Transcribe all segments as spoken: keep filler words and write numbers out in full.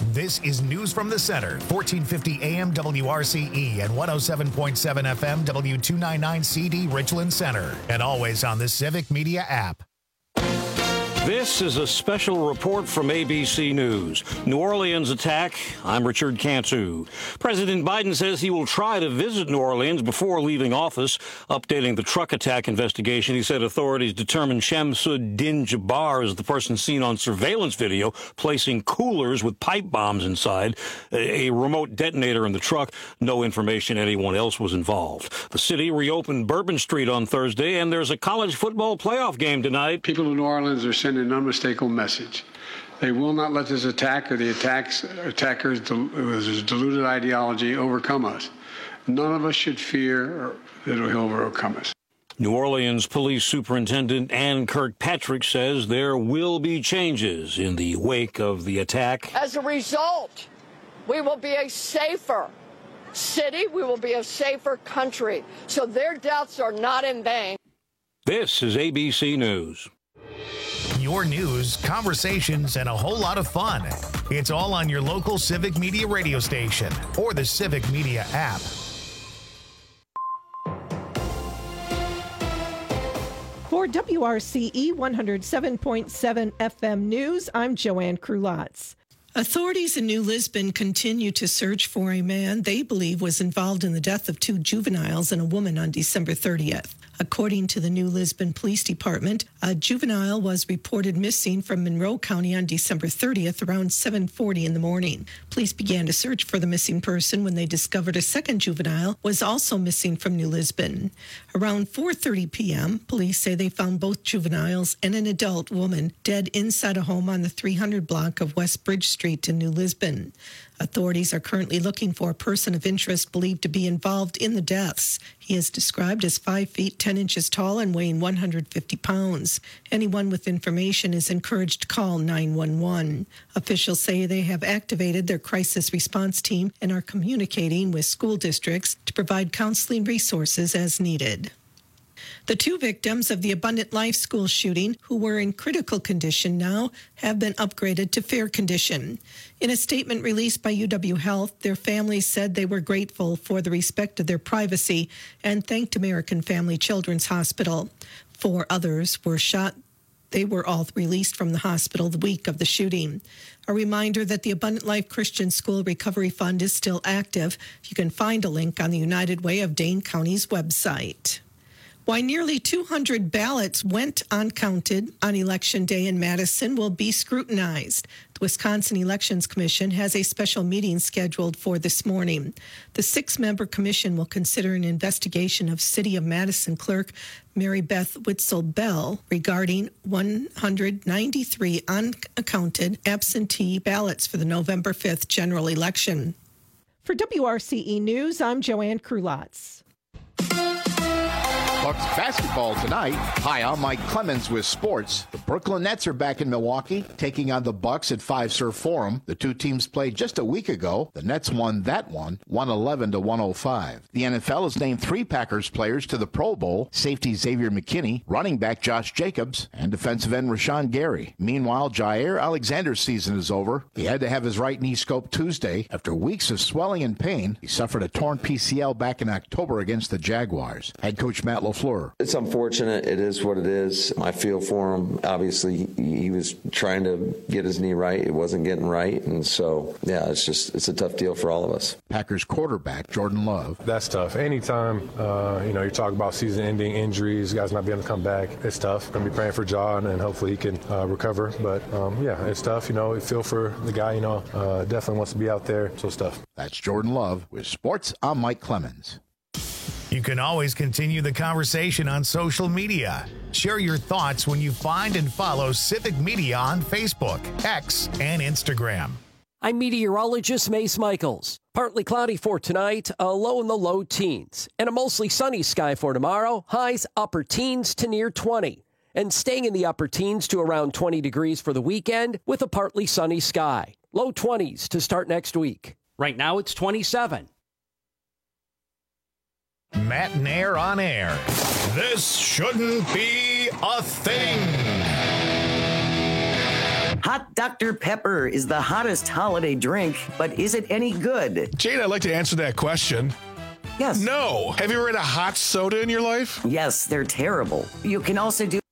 This is News from the Center, fourteen fifty A M W R C E and one oh seven point seven F M W two ninety-nine C D Richland Center, and always on the Civic Media app. This is a special report from A B C News. New Orleans attack. I'm Richard Cantu. President Biden says he will try to visit New Orleans before leaving office. Updating the truck attack investigation, he said authorities determined Shamsuddin Jabbar is the person seen on surveillance video placing coolers with pipe bombs inside, a remote detonator in the truck. No information anyone else was involved. The city reopened Bourbon Street on Thursday, and there's a college football playoff game tonight. People in New Orleans are sending an unmistakable message. They will not let this attack or the attacks, attackers with deluded ideology overcome us. None of us should fear that it will overcome us. New Orleans Police Superintendent Ann Kirkpatrick says there will be changes in the wake of the attack. As a result, we will be a safer city. We will be a safer country. So their deaths are not in vain. This is A B C News. Your news, conversations, and a whole lot of fun. It's all on your local Civic Media radio station or the Civic Media app. For W R C E one oh seven point seven F M News, I'm Joanne Krulotz. Authorities in New Lisbon continue to search for a man they believe was involved in the death of two juveniles and a woman on December thirtieth. According to the New Lisbon Police Department, a juvenile was reported missing from Monroe County on December thirtieth around seven forty in the morning. Police began to search for the missing person when they discovered a second juvenile was also missing from New Lisbon. Around four thirty p.m., police say they found both juveniles and an adult woman dead inside a home on the three hundred block of West Bridge Street in New Lisbon. Authorities are currently looking for a person of interest believed to be involved in the deaths. He is described as five feet ten inches tall and weighing one hundred fifty pounds. Anyone with information is encouraged to call nine one one. Officials say they have activated their crisis response team and are communicating with school districts to provide counseling resources as needed. The two victims of the Abundant Life school shooting, who were in critical condition now, have been upgraded to fair condition. In a statement released by U W Health, their families said they were grateful for the respect of their privacy and thanked American Family Children's Hospital. Four others were shot. They were all released from the hospital the week of the shooting. A reminder that the Abundant Life Christian School Recovery Fund is still active. You can find a link on the United Way of Dane County's website. Why nearly two hundred ballots went uncounted on Election Day in Madison will be scrutinized. The Wisconsin Elections Commission has a special meeting scheduled for this morning. The six-member commission will consider an investigation of City of Madison clerk Mary Beth Witzel-Bell regarding one hundred ninety-three unaccounted absentee ballots for the November fifth general election. For W R C E News, I'm Joanne Krulotz. Bucks basketball tonight. Hi, I'm Mike Clemens with sports. The Brooklyn Nets are back in Milwaukee, taking on the Bucks at Fiserv Forum. The two teams played just a week ago. The Nets won that one, one eleven to one oh five. The N F L has named three Packers players to the Pro Bowl: safety Xavier McKinney, running back Josh Jacobs, and defensive end Rashawn Gary. Meanwhile, Jair Alexander's season is over. He had to have his right knee scoped Tuesday. After weeks of swelling and pain, he suffered a torn P C L back in October against the Jaguars. Head coach Matt LaFleur. It's unfortunate. It is what it is. I feel for him. Obviously, he, he was trying to get his knee right. It wasn't getting right. And so, yeah, it's just, it's a tough deal for all of us. Packers quarterback Jordan Love. That's tough. Anytime, uh, you know, you talk about season-ending injuries, guys not being able to come back, it's tough. Going to be praying for John, and hopefully he can uh, recover. But, um, yeah, it's tough. You know, feel for the guy, you know, uh, definitely wants to be out there. So it's tough. That's Jordan Love with sports. I'm Mike Clemens. You can always continue the conversation on social media. Share your thoughts when you find and follow Civic Media on Facebook, X, and Instagram. I'm meteorologist Mace Michaels. Partly cloudy for tonight, a low in the low teens, and a mostly sunny sky for tomorrow, highs upper teens to near twenty, and staying in the upper teens to around twenty degrees for the weekend with a partly sunny sky. Low twenties to start next week. Right now it's twenty-seven. Matt Nair on air. This shouldn't be a thing. Hot Doctor Pepper is the hottest holiday drink, but is it any good? Jane, I'd like to answer that question. Yes. No. Have you ever had a hot soda in your life? Yes, they're terrible. You can also do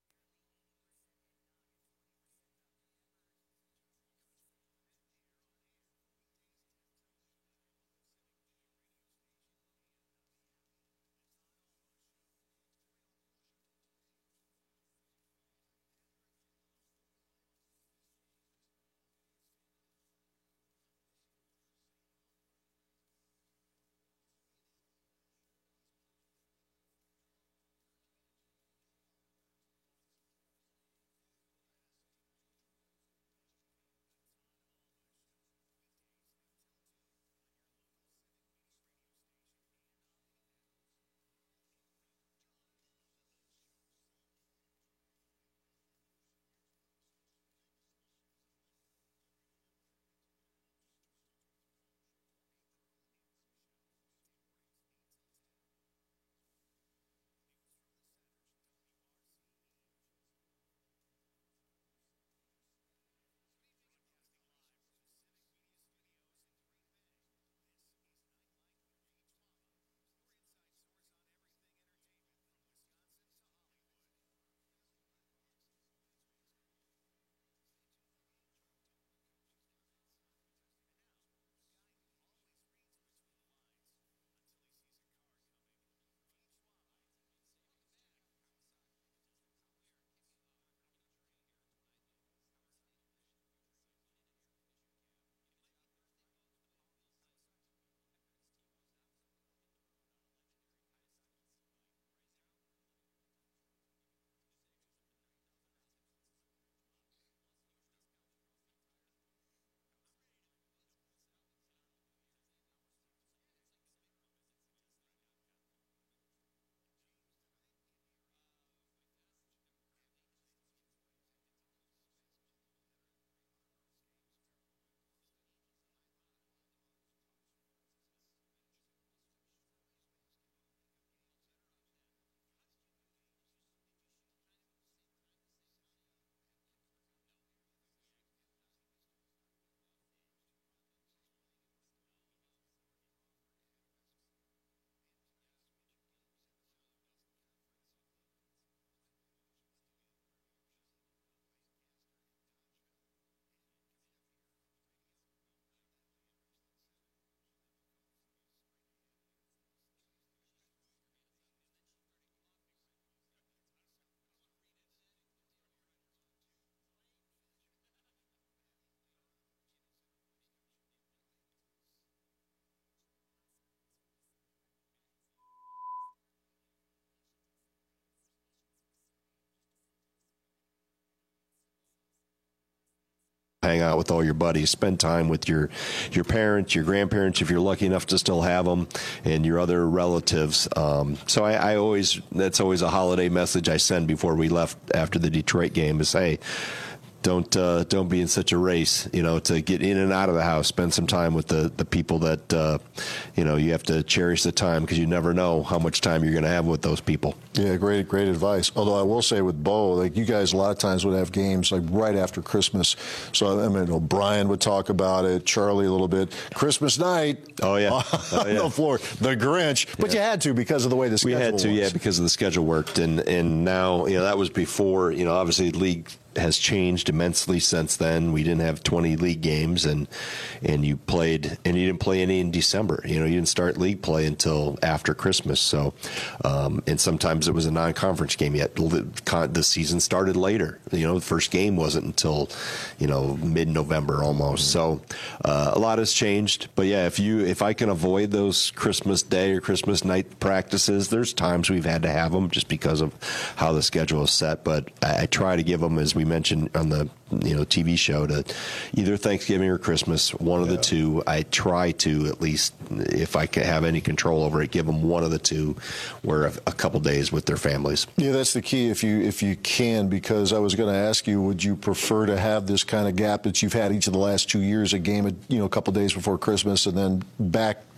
hang out with all your buddies, spend time with your your parents, your grandparents, if you're lucky enough to still have them, and your other relatives. Um, so I, I always, that's always a holiday message I send before we left after the Detroit game is, hey, don't uh, don't be in such a race, you know, to get in and out of the house. Spend some time with the, the people that, uh, you know, you have to cherish the time because you never know how much time you're going to have with those people. Yeah, great, great advice. Although I will say with Bo, like you guys a lot of times would have games like right after Christmas. So, I mean, O'Brien would talk about it, Charlie a little bit. Christmas night. Oh, yeah. On oh, yeah. the floor. The Grinch. But yeah. you had to because of the way the schedule was. We had to, was. yeah, because of the schedule worked. And, and now, you know, that was before, you know, obviously the league has changed immensely since then. We didn't have twenty league games, and and you played, and you didn't play any in December. You know, you didn't start league play until after Christmas. So, um, and sometimes it was a non-conference game yet. The season started later. You know, the first game wasn't until, you know, mid-November almost. Mm-hmm. So, uh, a lot has changed. But yeah, if you if I can avoid those Christmas Day or Christmas night practices, there's times we've had to have them just because of how the schedule is set. But I, I try to give them, as we mentioned on the you know T V show, to either Thanksgiving or Christmas, one of yeah. the two. I try to, at least if I can have any control over it, give them one of the two, where a, a couple days with their families. Yeah, that's the key if you if you can, because I was going to ask you, would you prefer to have this kind of gap that you've had each of the last two years, a game, you know, a couple days before Christmas, and then back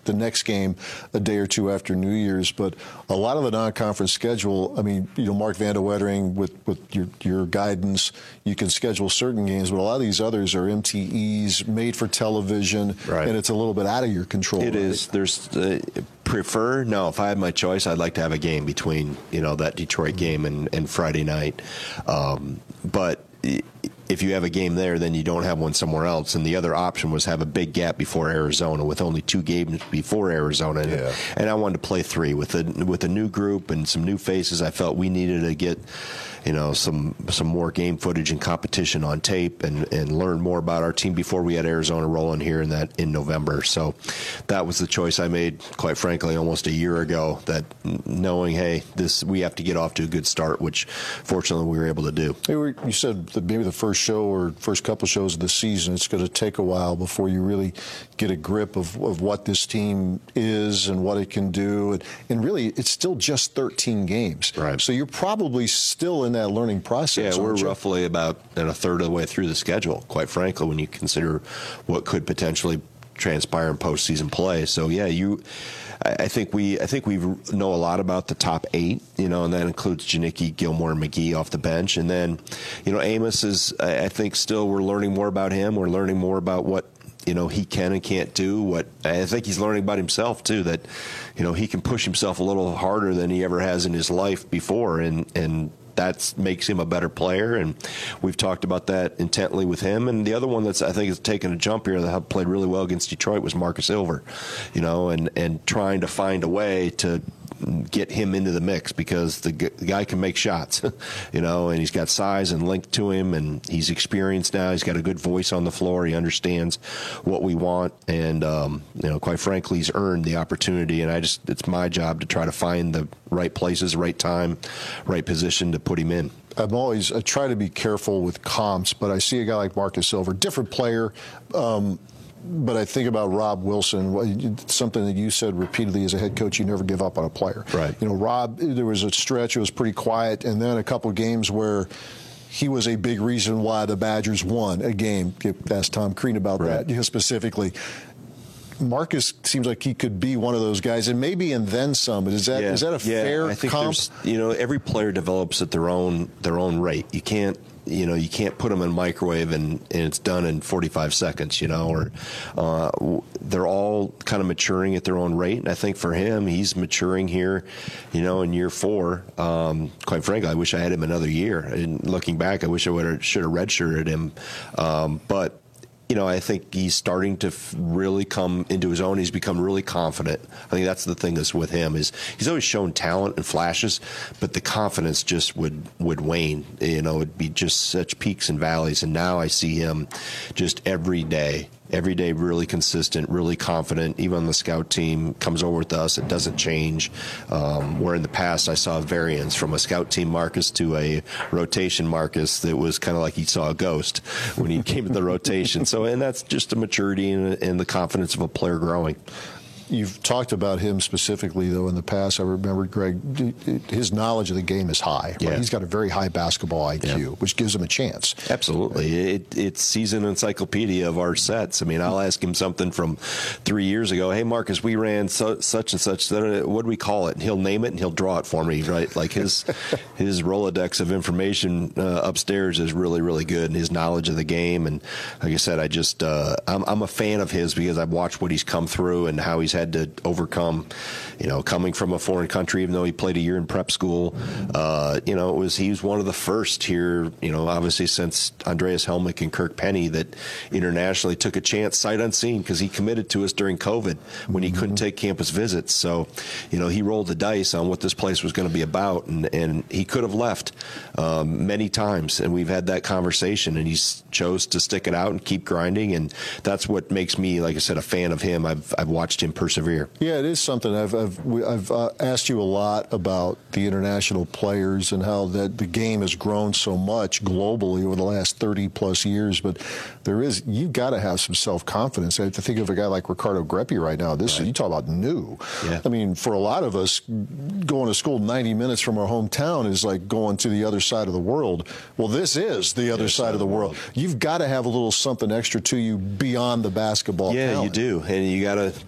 the next game a day or two after New Year's. But a lot of the non-conference schedule, I mean, you know, Mark Van de Wettering, with, with your, your guidance, you can schedule certain games, but a lot of these others are M T Es, made for television, right. and it's a little bit out of your control. It right? is. There's uh, prefer, no, if I had my choice, I'd like to have a game between, you know, that Detroit game and, and Friday night. Um, but if you have a game there, then you don't have one somewhere else. And the other option was have a big gap before Arizona, with only two games before Arizona. Yeah. And I wanted to play three with a with a new group and some new faces. I felt we needed to get, you know, some some more game footage and competition on tape, and, and learn more about our team before we had Arizona rolling here in that in November. So that was the choice I made, quite frankly, almost a year ago. That knowing, hey, this we have to get off to a good start, which fortunately we were able to do. Hey, you said that maybe the first show or first couple shows of the season, it's going to take a while before you really get a grip of, of what this team is and what it can do. And, and really, it's still just thirteen games. Right. So you're probably still in that learning process. Yeah, we're you? roughly about a third of the way through the schedule, quite frankly, when you consider what could potentially transpire in postseason play. So yeah, you, I think we, I think we know a lot about the top eight, you know, and that includes Janicki, Gilmore, and McGee off the bench, and then, you know, Amos is, I think, still we're learning more about him. We're learning more about what, you know, he can and can't do. What I think he's learning about himself too, that, you know, he can push himself a little harder than he ever has in his life before, and and. That makes him a better player, and we've talked about that intently with him. And the other one that's, I think, has taken a jump here that played really well against Detroit was Marcus Ilver, you know, and, and trying to find a way to get him into the mix, because the, the guy can make shots, you know, and he's got size and length to him, and he's experienced now. He's got a good voice on the floor. He understands what we want, and, um, you know, quite frankly, he's earned the opportunity, and I just, it's my job to try to find the right places, right time, right position to put him in. I'm always, I try to be careful with comps, but I see a guy like Marcus Ilver, different player, um, but I think about Rob Wilson, something that you said repeatedly as a head coach, you never give up on a player. Right. You know, Rob, there was a stretch, it was pretty quiet, and then a couple of games where he was a big reason why the Badgers won a game. Ask Tom Crean about right. that, you know, specifically. Marcus seems like he could be one of those guys, and maybe and then some. But is that yeah. is that a yeah. fair I think comp? You know, every player develops at their own their own rate. You can't. You know, you can't put them in a microwave and, and it's done in forty-five seconds, you know, or uh, they're all kind of maturing at their own rate. And I think for him, he's maturing here, you know, in year four. Um, quite frankly, I wish I had him another year. And looking back, I wish I would have should have redshirted him. Um, but you know, I think he's starting to f- really come into his own. He's become really confident. I think that's the thing that's with him, is he's always shown talent and flashes, but the confidence just would, would wane. You know, it'd be just such peaks and valleys. And now I see him just every day. Every day, really consistent, really confident. Even on the scout team, comes over with us. It doesn't change. Um, where in the past, I saw variance from a scout team Marcus to a rotation Marcus that was kind of like he saw a ghost when he came to the rotation. So, and that's just a maturity and, and the confidence of a player growing. You've talked about him specifically, though, in the past. I remember, Greg, his knowledge of the game is high. Right? Yeah. He's got a very high basketball I Q, yeah. which gives him a chance. Absolutely. It, it's he's an encyclopedia of our sets. I mean, I'll ask him something from three years ago. Hey, Marcus, we ran so, such and such. What do we call it? And he'll name it, and he'll draw it for me, right? Like his his Rolodex of information uh, upstairs is really, really good, and his knowledge of the game. And like I said, I just uh, I'm, I'm a fan of his because I've watched what he's come through and how he's had to overcome, you know, coming from a foreign country, even though he played a year in prep school. Uh, you know, it was he was one of the first here, you know, obviously since Andreas Helmick and Kirk Penny, that internationally took a chance sight unseen, because he committed to us during COVID when he mm-hmm. couldn't take campus visits. So, you know, he rolled the dice on what this place was going to be about, and, and he could have left um, many times, and we've had that conversation, and he chose to stick it out and keep grinding, and that's what makes me, like I said, a fan of him. I've I've watched him persevere. Yeah, it is something. I've I've, I've uh, asked you a lot about the international players and how that the game has grown so much globally over the last thirty plus years. But there is, you've got to have some self confidence. I have to think of a guy like Ricardo Greppi right now. This right. you talk about new. Yeah. I mean, for a lot of us, going to school ninety minutes from our hometown is like going to the other side of the world. Well, this is the other side of the world. You've got to have a little something extra to you beyond the basketball. Yeah, talent. you do, and you got to be willing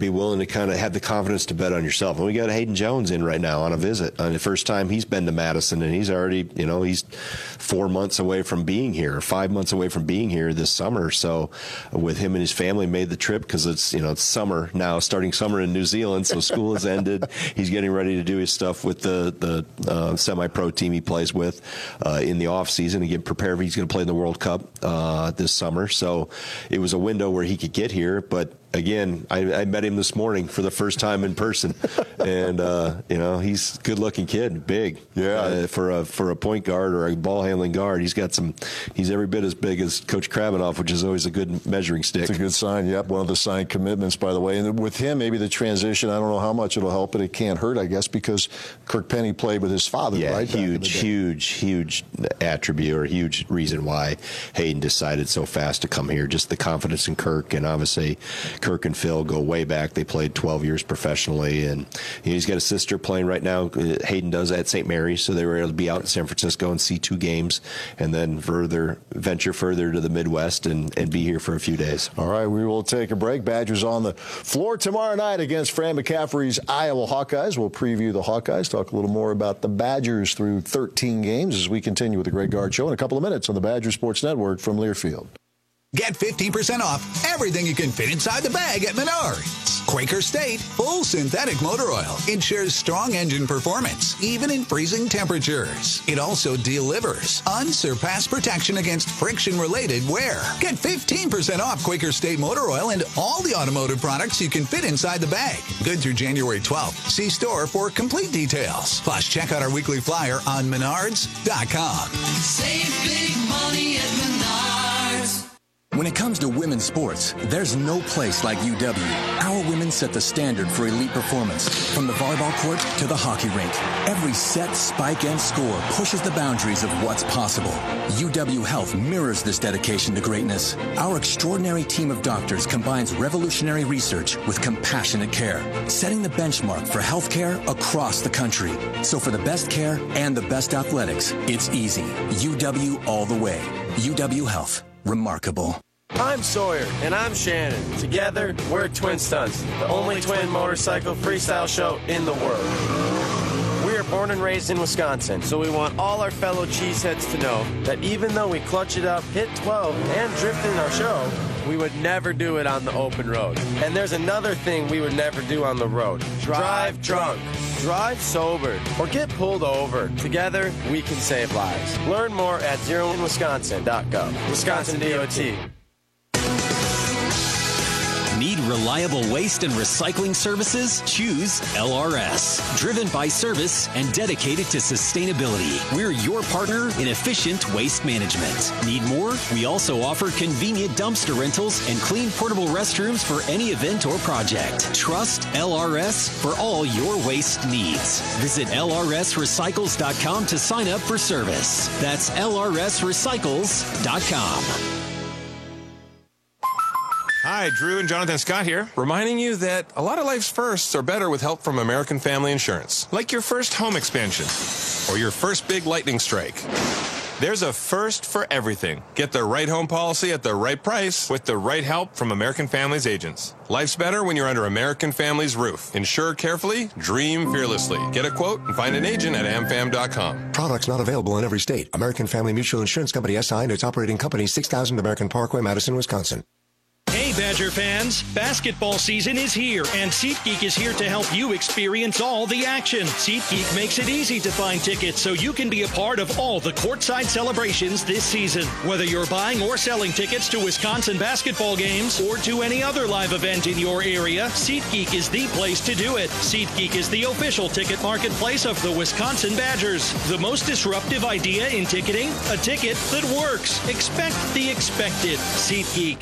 to kind of have the confidence to bet on yourself. And we got Hayden Jones in right now on a visit. On the first time he's been to Madison, and he's already, you know, he's four months away from being here, five months away from being here this summer. So with him and his family made the trip because it's, you know, it's summer now, starting summer in New Zealand. So school has ended. He's getting ready to do his stuff with the, the uh, semi-pro team he plays with uh, in the off season and get prepared. He's going to play in the World Cup uh, this summer. So it was a window where he could get here, but again, I, I met him this morning for the first time in person, and uh, you know, he's a good-looking kid, big. Yeah, uh, for a for a point guard or a ball-handling guard, he's got some. He's every bit as big as Coach Krabbenhoff, which is always a good measuring stick. It's a good sign. Yep, one of the signed commitments, by the way. And with him, maybe the transition. I don't know how much it'll help, but it can't hurt, I guess, because Kirk Penny played with his father. Yeah, right? huge, huge, huge attribute or a huge reason why Hayden decided so fast to come here. Just the confidence in Kirk, and obviously Kirk and Phil go way back. They played twelve years professionally, and you know, he's got a sister playing right now. Hayden does at Saint Mary's, so they were able to be out in San Francisco and see two games, and then further venture further to the Midwest and, and be here for a few days. All right, we will take a break. Badgers on the floor tomorrow night against Fran McCaffrey's Iowa Hawkeyes. We'll preview the Hawkeyes, talk a little more about the Badgers through thirteen games as we continue with the Greg Gard Show in a couple of minutes on the Badger Sports Network from Learfield. Get fifteen percent off everything you can fit inside the bag at Menards. Quaker State Full Synthetic Motor Oil ensures strong engine performance, even in freezing temperatures. It also delivers unsurpassed protection against friction-related wear. Get fifteen percent off Quaker State Motor Oil and all the automotive products you can fit inside the bag. Good through January twelfth. See store for complete details. Plus, check out our weekly flyer on menards dot com. Save big money at Menards. When it comes to women's sports, there's no place like U W. Our women set the standard for elite performance. From the volleyball court to the hockey rink, every set, spike, and score pushes the boundaries of what's possible. U W Health mirrors this dedication to greatness. Our extraordinary team of doctors combines revolutionary research with compassionate care, setting the benchmark for healthcare across the country. So for the best care and the best athletics, it's easy. U W all the way. U W Health. Remarkable. I'm Sawyer. And I'm Shannon. Together, we're Twin Stunts, the only twin motorcycle freestyle show in the world. We are born and raised in Wisconsin, so we want all our fellow cheeseheads to know that even though we clutch it up, hit twelve, and drift in our show, we would never do it on the open road. And there's another thing we would never do on the road. Drive drunk. Drive sober or get pulled over. Together, we can save lives. Learn more at zero in wisconsin dot gov. Wisconsin D O T. Need reliable waste and recycling services? Choose L R S. Driven by service and dedicated to sustainability. We're your partner in efficient waste management. Need more? We also offer convenient dumpster rentals and clean portable restrooms for any event or project. Trust L R S for all your waste needs. Visit L R S recycles dot com to sign up for service. That's L R S recycles dot com. Hi, Drew and Jonathan Scott here, reminding you that a lot of life's firsts are better with help from American Family Insurance. Like your first home expansion or your first big lightning strike. There's a first for everything. Get the right home policy at the right price with the right help from American Family's agents. Life's better when you're under American Family's roof. Insure carefully, dream fearlessly. Get a quote and find an agent at amfam dot com. Products not available in every state. American Family Mutual Insurance Company S I and its operating company, six thousand American Parkway, Madison, Wisconsin. Hey, Badger fans! Basketball season is here, and SeatGeek is here to help you experience all the action. SeatGeek makes it easy to find tickets so you can be a part of all the courtside celebrations this season. Whether you're buying or selling tickets to Wisconsin basketball games or to any other live event in your area, SeatGeek is the place to do it. SeatGeek is the official ticket marketplace of the Wisconsin Badgers. The most disruptive idea in ticketing? A ticket that works. Expect the expected. SeatGeek.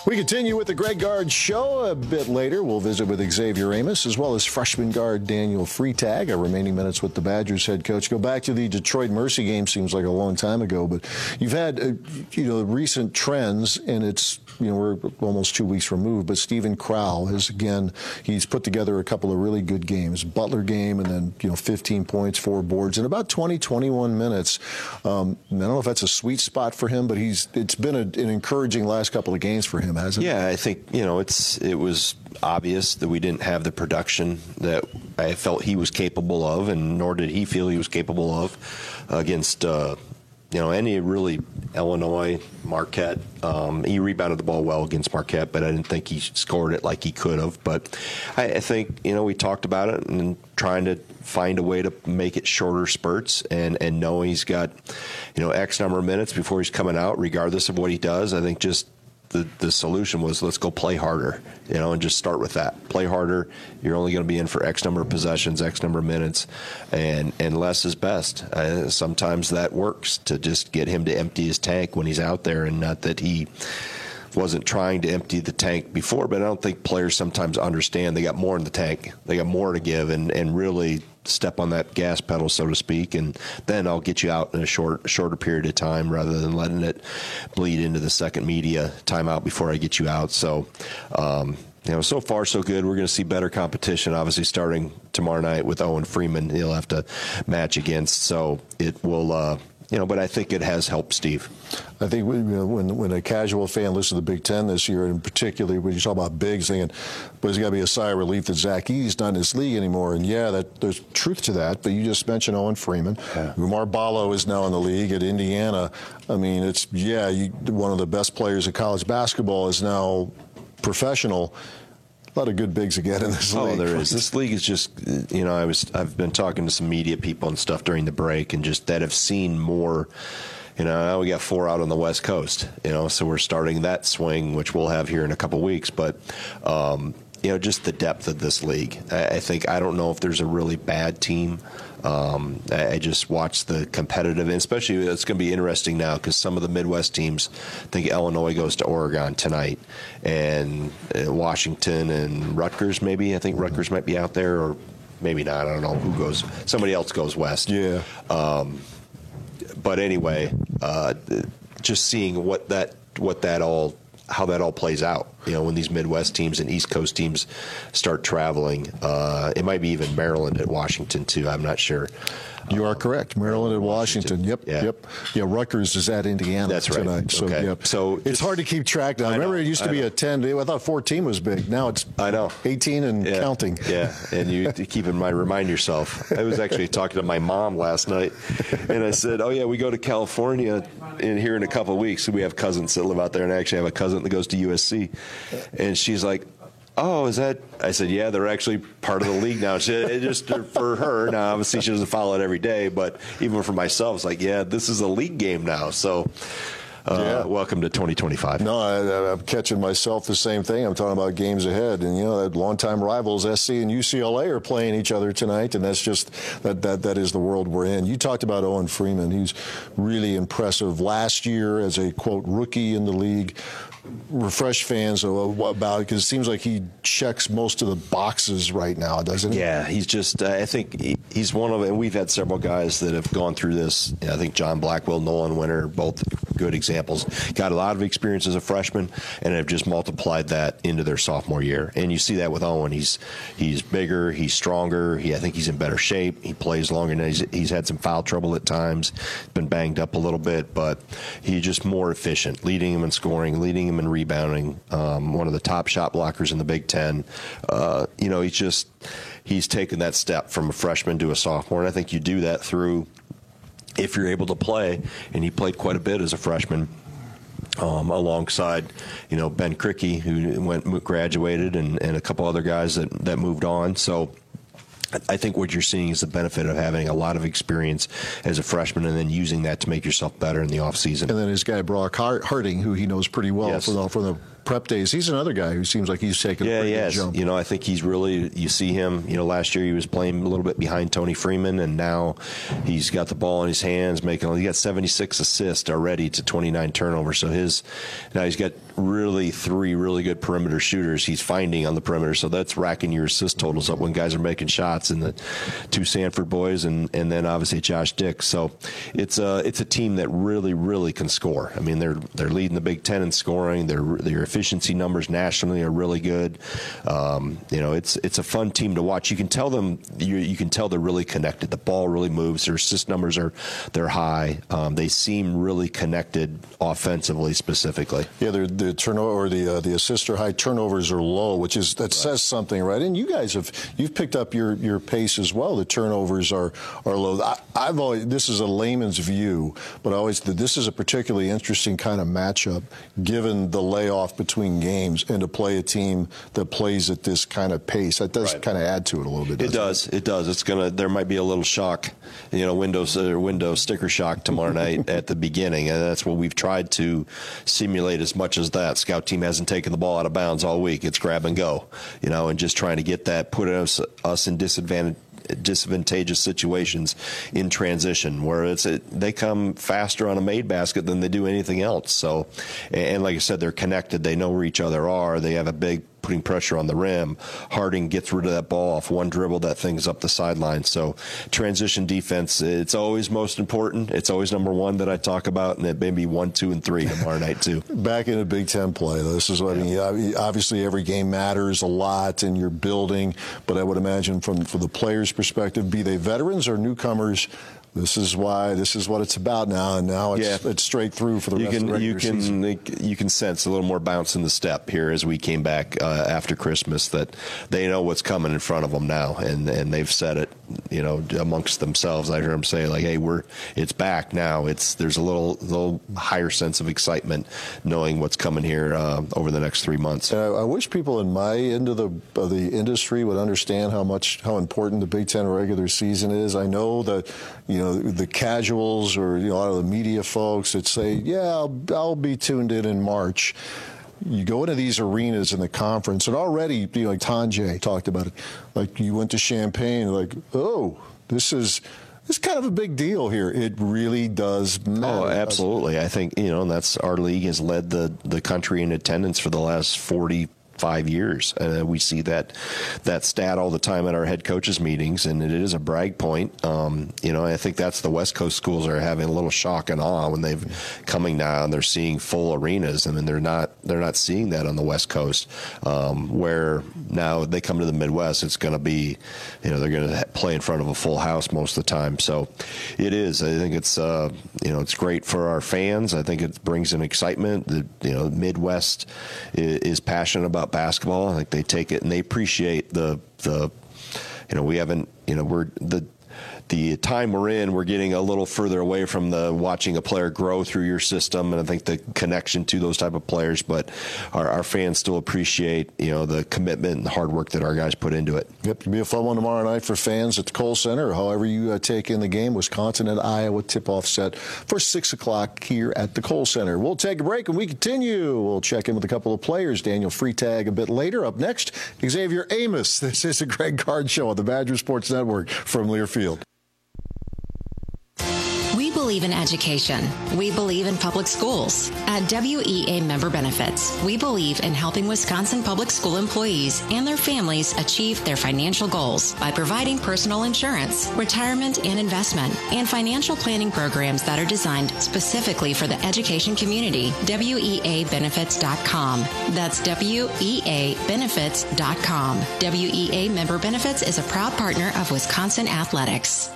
We continue with the Greg Gard Show. A bit later, we'll visit with Xavier Amos, as well as freshman guard Daniel Freitag. Our remaining minutes with the Badgers head coach. Go back to the Detroit Mercy game. Seems like a long time ago, but you've had, uh, you know, recent trends, and it's, you know, we're almost two weeks removed, but Steven Crowl has, again, he's put together a couple of really good games. Butler game, and then, you know, fifteen points, four boards in about twenty, twenty-one minutes. Um, I don't know if that's a sweet spot for him, but he's it's been a, an encouraging last couple of games for him, hasn't it? Yeah, I think, you know, it's it was obvious that we didn't have the production that I felt he was capable of, and nor did he feel he was capable of against, uh, you know, any really Illinois, Marquette. Um, he rebounded the ball well against Marquette, but I didn't think he scored it like he could have. But I, I think, you know, we talked about it and trying to find a way to make it shorter spurts, and, and know he's got, you know, X number of minutes before he's coming out, regardless of what he does. I think just The, the solution was, let's go play harder, you know, and just start with that. Play harder. You're only going to be in for X number of possessions, X number of minutes, and, and less is best. Uh, sometimes that works to just get him to empty his tank when he's out there, and not that he wasn't trying to empty the tank before, but I don't think players sometimes understand they got more in the tank. They got more to give, and, and really step on that gas pedal, so to speak, and then I'll get you out in a short, shorter period of time rather than letting it bleed into the second media timeout before I get you out. So, um, you know, so far so good. We're going to see better competition, obviously, starting tomorrow night with Owen Freeman. He'll have to match against, so it will, uh, you know, but I think it has helped Steve. I think you know, when when a casual fan listens to the Big Ten this year, and particularly when you talk about bigs, thinking, but there's got to be a sigh of relief that Zach Edey's not in this league anymore. And yeah, that there's truth to that. But you just mentioned Owen Freeman. Yeah. Umar Ballo is now in the league at Indiana. I mean, it's yeah, you, one of the best players in college basketball is now professional. A lot of good bigs again in this league. Oh, there is. This league is just, you know, I was, I've been talking to some media people and stuff during the break, and just that have seen more. You know, now we got four out on the West Coast, you know, so we're starting that swing, which we'll have here in a couple weeks. But, um, you know, just the depth of this league. I, I think, I don't know if there's a really bad team. Um, I, I just watched the competitive, and especially it's going to be interesting now because some of the Midwest teams, I think Illinois goes to Oregon tonight, and uh, Washington and Rutgers maybe. I think Rutgers might be out there, or maybe not. I don't know who goes. Somebody else goes west. Yeah. Um, but anyway, uh, just seeing what that what that all how that all plays out. You know, when these Midwest teams and East Coast teams start traveling, uh, it might be even Maryland at Washington too. I'm not sure. You are correct. Maryland and Washington. Washington. Yep. Yeah. Yep. Yeah. Rutgers is at Indiana That's right. tonight. So, okay. yep. So it's hard to keep track now. I remember it used to I be know. a ten. I thought fourteen was big. Now it's I know eighteen and yeah. counting. Yeah. And you keep in mind, remind yourself. I was actually talking to my mom last night, and I said, "Oh yeah, we go to California in here in a couple of weeks. We have cousins that live out there, and I actually have a cousin that goes to U S C." And she's like, "Oh, is that?" I said, "Yeah, they're actually part of the league now." She, it just for her now. Obviously, she doesn't follow it every day, but even for myself, it's like, yeah, this is a league game now. So, uh, yeah. Welcome to twenty twenty-five. No, I, I'm catching myself the same thing. I'm talking about games ahead, and you know, that longtime rivals S C and U C L A are playing each other tonight, and that's just that that that is the world we're in. You talked about Owen Freeman. He's really impressive. Last year, as a quote rookie in the league. Refresh fans about it, because it seems like he checks most of the boxes right now, doesn't he? Yeah, he's just, uh, I think he, he's one of, and we've had several guys that have gone through this. You know, I think John Blackwell, Nolan Winter, both good examples. Got a lot of experience as a freshman and have just multiplied that into their sophomore year. And you see that with Owen. He's he's bigger, he's stronger. He, I think he's in better shape. He plays longer, and he's, he's had some foul trouble at times. Been banged up a little bit, but he's just more efficient, leading him in scoring, leading him and rebounding, um, one of the top shot blockers in the Big Ten. Uh, you know, he's just he's taken that step from a freshman to a sophomore, and I think you do that through if you're able to play. And he played quite a bit as a freshman, um, alongside, you know, Ben Krikke, who went graduated, and, and a couple other guys that that moved on. So. I think what you're seeing is the benefit of having a lot of experience as a freshman and then using that to make yourself better in the offseason. And then his guy Brock Harding, who he knows pretty well yes. from, the, from the prep days. He's another guy who seems like he's taking yeah, a pretty he good has. jump. You know, I think he's really, you see him, you know, last year he was playing a little bit behind Tony Freeman, and now he's got the ball in his hands, making, he got seventy-six assists already to twenty-nine turnovers. So his, now he's got really three really good perimeter shooters he's finding on the perimeter. So that's racking your assist totals up when guys are making shots, and the two Sanford boys, and, and then obviously Josh Dix. So it's a, it's a team that really, really can score. I mean, they're they're leading the Big Ten in scoring. Their their efficiency numbers nationally are really good. Um, you know, it's it's a fun team to watch. You can tell them you, you can tell they're really connected. The ball really moves. Their assist numbers are they're high. Um, they seem really connected offensively, specifically. Yeah, they're, the turnover or the uh, the assist or high turnovers are low, which is that right. says something, right? And you guys have you've picked up your, your pace as well. The turnovers are are low. I, I've always this is a layman's view, but I always this is a particularly interesting kind of matchup given the layoff between games, and to play a team that plays at this kind of pace. That does right. kind of add to it a little bit. It does. It? it does. It's gonna. There might be a little shock, you know, Windows or uh, Windows sticker shock tomorrow night at the beginning, and that's what we've tried to simulate as much as that. Scout team hasn't taken the ball out of bounds all week. It's grab and go, you know, and just trying to get that, put us us in disadvantage. disadvantageous situations in transition where it's a, they come faster on a made basket than they do anything else. So, and like I said, they're connected. They know where each other are. They have a big putting pressure on the rim. Harding gets rid of that ball off one dribble. That thing's up the sideline. So transition defense, it's always most important. It's always number one that I talk about, and it may be one, two, and three tomorrow night too. Back in a Big Ten play, this is what yeah. I mean. Obviously, every game matters a lot, and you're building. But I would imagine from from the players' perspective, be they veterans or newcomers, this is why this is what it's about now, and now it's, yeah. it's straight through for the you rest can, of the regular you can, season. You can sense a little more bounce in the step here as we came back uh, after Christmas, that they know what's coming in front of them now, and, and they've said it, you know, amongst themselves. I heard them say, like, hey, we're it's back now. It's there's a little little higher sense of excitement knowing what's coming here uh, over the next three months. I, I wish people in my end of the of the industry would understand how much how important the Big Ten regular season is. I know that, you know, the casuals or, you know, a lot of the media folks that say, yeah, I'll, I'll be tuned in in March. You go into these arenas in the conference, and already, you know, like Tanjay talked about it, like you went to Champaign, like, oh, this is it's kind of a big deal here. It really does matter. Oh, absolutely. I think, you know, and that's our league has led the, the country in attendance for the last forty five years. Uh, we see that that stat all the time at our head coaches meetings, and it is a brag point. Um, you know, I think that's the West Coast schools are having a little shock and awe when they've coming now and they're seeing full arenas. I mean, they're not they're not seeing that on the West Coast, um, where now they come to the Midwest, it's going to be, you know, they're going to play in front of a full house most of the time. So it is. I think it's uh, you know, it's great for our fans. I think it brings an excitement. The you know Midwest is, is passionate about basketball. I think they take it and they appreciate the the you know we haven't you know we're the the time we're in, we're getting a little further away from the watching a player grow through your system, and I think the connection to those type of players, but our, our fans still appreciate, you know, the commitment and the hard work that our guys put into it. Yep, it'll be a fun one tomorrow night for fans at the Kohl Center, or however you uh, take in the game. Wisconsin and Iowa tip-off set for six o'clock here at the Kohl Center. We'll take a break and we continue. We'll check in with a couple of players. Daniel Freitag a bit later. Up next, Xavier Amos. This is the Greg Gard Show on the Badger Sports Network from Learfield. We believe in education. We believe in public schools. At W E A Member Benefits, we believe in helping Wisconsin public school employees and their families achieve their financial goals by providing personal insurance, retirement and investment, and financial planning programs that are designed specifically for the education community. W E A benefits dot com. That's W E A benefits dot com. W E A Member Benefits is a proud partner of Wisconsin Athletics.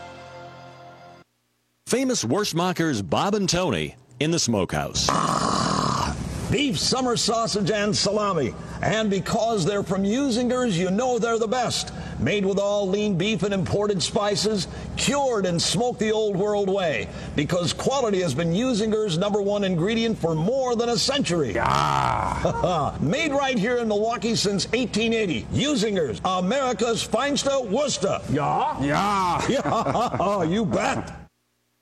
Famous Wurstmachers Bob and Tony in the smokehouse. Beef, summer sausage, and salami. And because they're from Usinger's, you know they're the best. Made with all lean beef and imported spices, cured and smoked the old world way. Because quality has been Usinger's number one ingredient for more than a century. Yeah. Made right here in Milwaukee since eighteen eighty. Usinger's, America's Feinste Worcester. Yeah? Yeah. Yeah. You bet.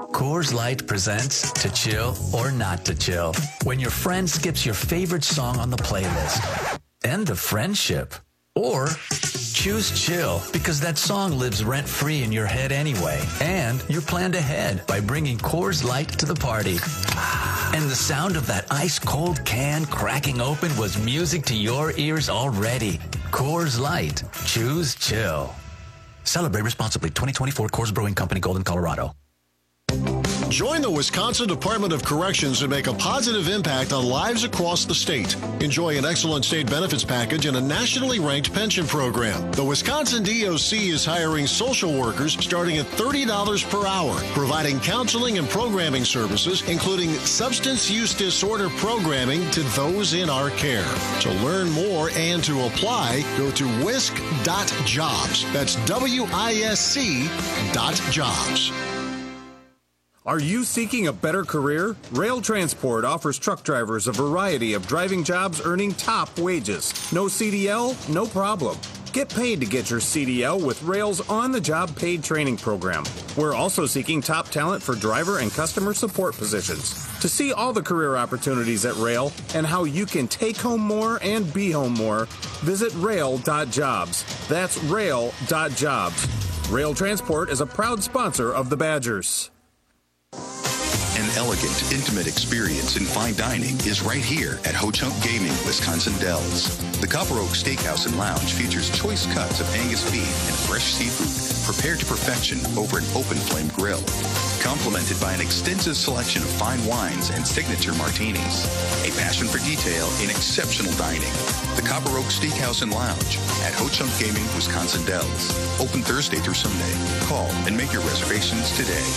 Coors Light presents To Chill or Not to Chill. When your friend skips your favorite song on the playlist. End the friendship. Or choose chill because that song lives rent-free in your head anyway. And you're planned ahead by bringing Coors Light to the party. And the sound of that ice-cold can cracking open was music to your ears already. Coors Light. Choose chill. Celebrate responsibly. twenty twenty-four Coors Brewing Company, Golden, Colorado. Join the Wisconsin Department of Corrections and make a positive impact on lives across the state. Enjoy an excellent state benefits package and a nationally ranked pension program. The Wisconsin D O C is hiring social workers starting at thirty dollars per hour, providing counseling and programming services, including substance use disorder programming to those in our care. To learn more and to apply, go to wisc dot jobs. That's W I S C dot jobs. Are you seeking a better career? Rail Transport offers truck drivers a variety of driving jobs earning top wages. No C D L? No problem. Get paid to get your C D L with Rail's on-the-job paid training program. We're also seeking top talent for driver and customer support positions. To see all the career opportunities at Rail and how you can take home more and be home more, visit rail dot jobs. That's rail dot jobs. Rail Transport is a proud sponsor of the Badgers. An elegant, intimate experience in fine dining is right here at Ho-Chunk Gaming, Wisconsin Dells. The Copper Oak Steakhouse and Lounge features choice cuts of Angus beef and fresh seafood prepared to perfection over an open flame grill. Complemented by an extensive selection of fine wines and signature martinis. A passion for detail in exceptional dining. The Copper Oak Steakhouse and Lounge at Ho-Chunk Gaming, Wisconsin Dells. Open Thursday through Sunday. Call and make your reservations today.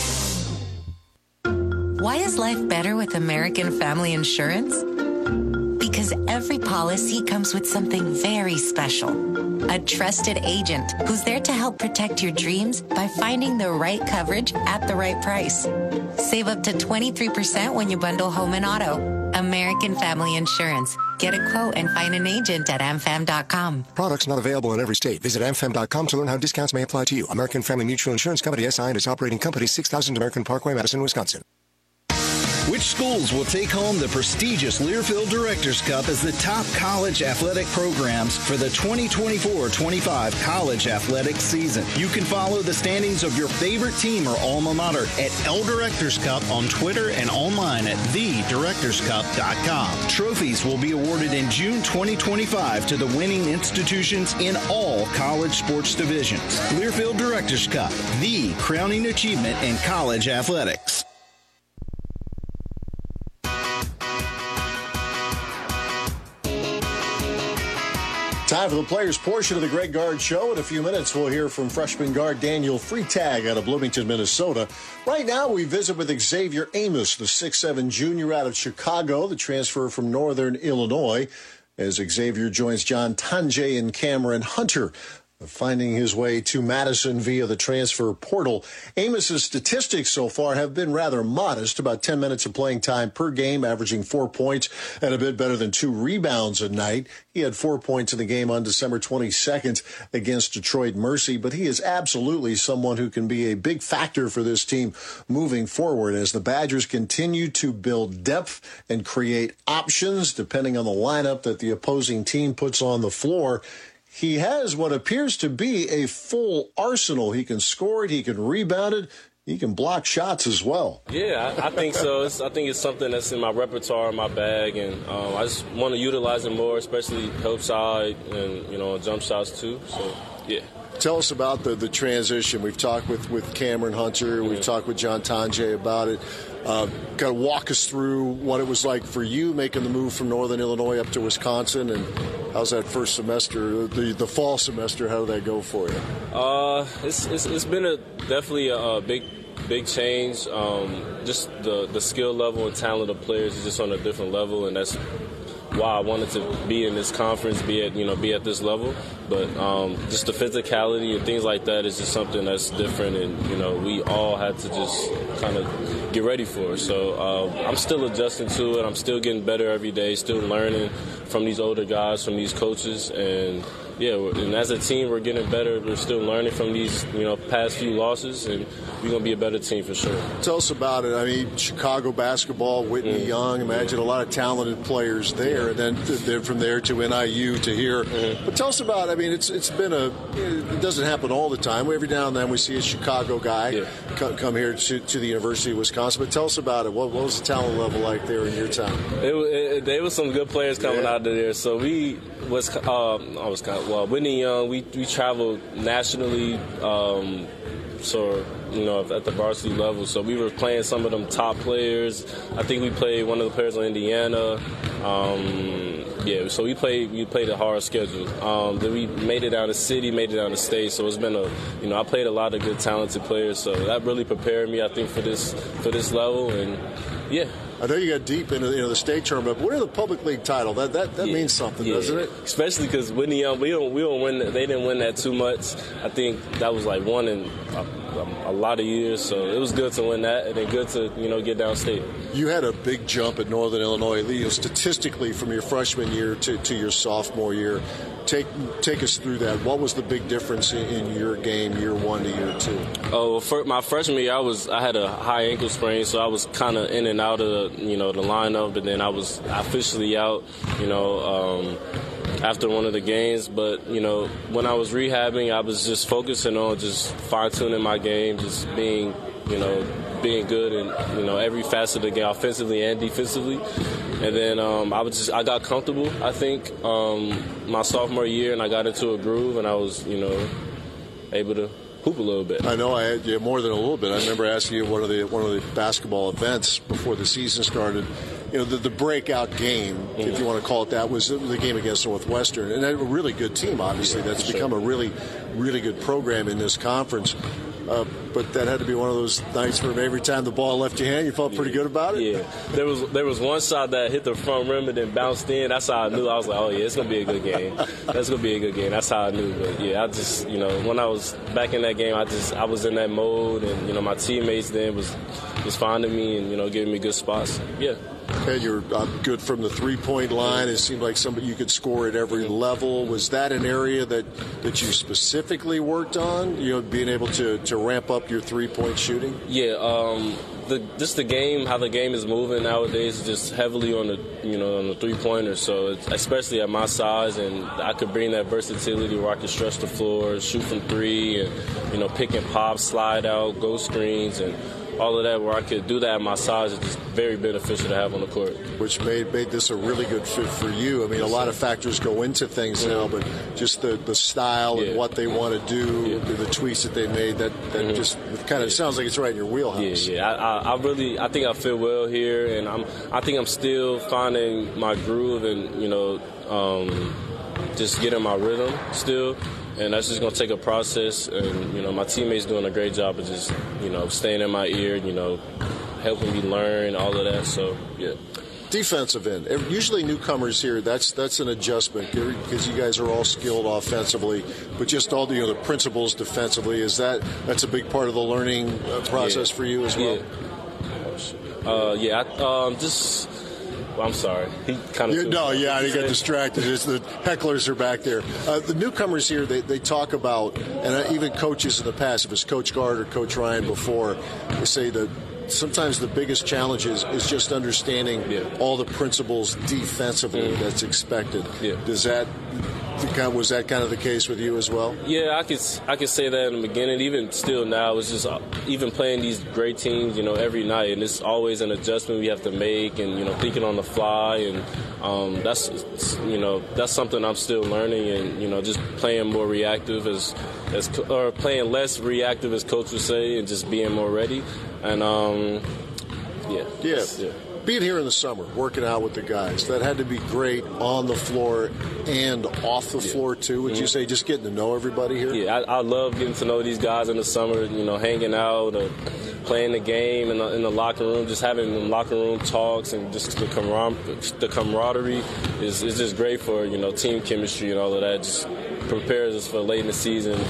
Why is life better with American Family Insurance? Because every policy comes with something very special. A trusted agent who's there to help protect your dreams by finding the right coverage at the right price. Save up to twenty-three percent when you bundle home and auto. American Family Insurance. Get a quote and find an agent at a m fam dot com. Products not available in every state. Visit a m fam dot com to learn how discounts may apply to you. American Family Mutual Insurance Company, S I and its operating company, six thousand American Parkway, Madison, Wisconsin. Which schools will take home the prestigious Learfield Directors Cup as the top college athletic programs for the twenty twenty-four twenty-five college athletics season? You can follow the standings of your favorite team or alma mater at L Directors Cup on Twitter and online at the directors cup dot com. Trophies will be awarded in June twenty twenty-five to the winning institutions in all college sports divisions. Learfield Directors Cup, the crowning achievement in college athletics. Time for the players portion of the Greg Gard Show. In a few minutes, we'll hear from freshman guard Daniel Freitag out of Bloomington, Minnesota. Right now, we visit with Xavier Amos, the six seven junior out of Chicago, the transfer from Northern Illinois, as Xavier joins John Tanjay and Cameron Hunter, finding his way to Madison via the transfer portal. Amos's statistics so far have been rather modest, about ten minutes of playing time per game, averaging four points and a bit better than two rebounds a night. He had four points in the game on December twenty-second against Detroit Mercy, but he is absolutely someone who can be a big factor for this team moving forward as the Badgers continue to build depth and create options depending on the lineup that the opposing team puts on the floor. He has what appears to be a full arsenal. He can score it, he can rebound it, he can block shots as well. Yeah, I, I think so. It's, I think it's something that's in my repertoire, in my bag, and um, I just want to utilize it more, especially help side and, you know, jump shots too. So, yeah. Tell us about the, the transition. We've talked with, with Cameron Hunter. We've yeah. talked with John Tanjay about it. Uh, kind of walk us through what it was like for you making the move from Northern Illinois up to Wisconsin, and how's that first semester, the the fall semester, how did that go for you? Uh, it's, it's, it's been a definitely a, a big big change. Um, just the, the skill level and talent of players is just on a different level, and that's why I wanted to be in this conference, be at you know be at this level. But um, just the physicality and things like that is just something that's different, and you know we all had to just kind of get ready for it. So uh, I'm still adjusting to it. I'm still getting better every day, still learning from these older guys, from these coaches, and yeah, and as a team, we're getting better. We're still learning from these, you know, past few losses, and we're going to be a better team for sure. Tell us about it. I mean, Chicago basketball, Whitney mm. Young, imagine a lot of talented players there, and then, then from there to N I U to here. Mm-hmm. But tell us about, I mean, it's it's been a, it doesn't happen all the time. Every now and then we see a Chicago guy yeah. come, come here to, to the University of Wisconsin. But tell us about it. What, what was the talent level like there in your time? It, it, there was some good players coming yeah. out of there. So we was, um, I was kind of, well, Whitney Young, we, we traveled nationally, um, so, you know, at the varsity level. So we were playing some of them top players. I think we played one of the players on Indiana. Um, yeah, so we played we played a hard schedule. Um, then we made it down the city, made it down the state. So it's been a, you know, I played a lot of good, talented players. So that really prepared me, I think, for this for this level. And yeah. I know you got deep into, you know, the state tournament. But what are the public league title? That that, that yeah. means something, yeah. doesn't it? Especially because Whitney Young, we don't we don't win. They didn't win that too much. I think that was like one in a, a lot of years. So it was good to win that, and then good to, you know, get downstate. You had a big jump at Northern Illinois, you know, statistically from your freshman year to, to your sophomore year. Take take us through that. What was the big difference in, in your game, year one to year two? Oh, for my freshman year, I was I had a high ankle sprain, so I was kind of in and out of the, you know, the lineup. But then I was officially out, you know, um, after one of the games. But you know, when I was rehabbing, I was just focusing on just fine tuning my game, just being, you know, being good in, you know, every facet of the game, offensively and defensively. And then um, I was just I got comfortable, I think, um, my sophomore year, and I got into a groove, and I was, you know, able to hoop a little bit. I know I had yeah, more than a little bit. I remember asking you at one of the one of the basketball events before the season started. You know, the, the breakout game, mm-hmm. if you want to call it that, was the game against Northwestern, and a really good team. Obviously, that's sure. become a really, really good program in this conference. Uh, but that had to be one of those nights where every time the ball left your hand, you felt pretty good about it. Yeah, there was there was one shot that hit the front rim and then bounced in. That's how I knew. I was like, oh yeah, it's gonna be a good game. That's gonna be a good game. That's how I knew. But yeah, I just, you know, when I was back in that game, I just I was in that mode, and you know, my teammates then was was finding me and, you know, giving me good spots. Yeah. And you're uh, good from the three-point line. It seemed like somebody you could score at every level. Was that an area that, that you specifically worked on, you know, being able to, to ramp up your three-point shooting? Yeah, um, the, just the game, how the game is moving nowadays is just heavily on the, you know, on the three-pointer. So it's, especially at my size, and I could bring that versatility where I could stretch the floor, shoot from three, and, you know, pick and pop, slide out, go screens, and all of that, where I could do that at my size, is just very beneficial to have on the court. Which made made this a really good fit for you. I mean, a lot of factors go into things now, but just the, the style yeah. and what they want to do, yeah. the tweaks that they made, that, that mm-hmm. just kind of sounds like it's right in your wheelhouse. Yeah, yeah. I, I, I really, I think I fit well here, and I'm, I think I'm still finding my groove, and, you know, um, just getting my rhythm still. And that's just going to take a process, and, you know, my teammates doing a great job of just, you know, staying in my ear, you know, helping me learn, all of that. So, yeah. Defensive end. Usually newcomers here, that's that's an adjustment because you guys are all skilled offensively, but just all the, you know, the principles defensively, is that that's a big part of the learning process yeah. for you as well? Yeah, uh, yeah I, um, just... I'm sorry. He kind of yeah, no, yeah, I got distracted. It's the hecklers are back there. Uh, the newcomers here, they, they talk about, and even coaches in the past, if it's Coach Gard or Coach Ryan before, they say that sometimes the biggest challenge is, is just understanding yeah. all the principles defensively mm-hmm. that's expected. Yeah. Does that was that kind of the case with you as well? Yeah, I could I could say that in the beginning. Even still now, it's just uh, even playing these great teams, you know, every night, and it's always an adjustment we have to make, and, you know, thinking on the fly, and um, that's you know that's something I'm still learning, and, you know, just playing more reactive as as or playing less reactive, as coach would say, and just being more ready, and um, yeah, yeah. yeah. Being here in the summer, working out with the guys, that had to be great on the floor and off the yeah. floor, too. Would mm-hmm. you say just getting to know everybody here? Yeah, I, I love getting to know these guys in the summer, you know, hanging out, or playing the game in the, in the locker room, just having the locker room talks, and just the, camar- the camaraderie is, is just great for, you know, team chemistry and all of that. Just prepares us for late in the season,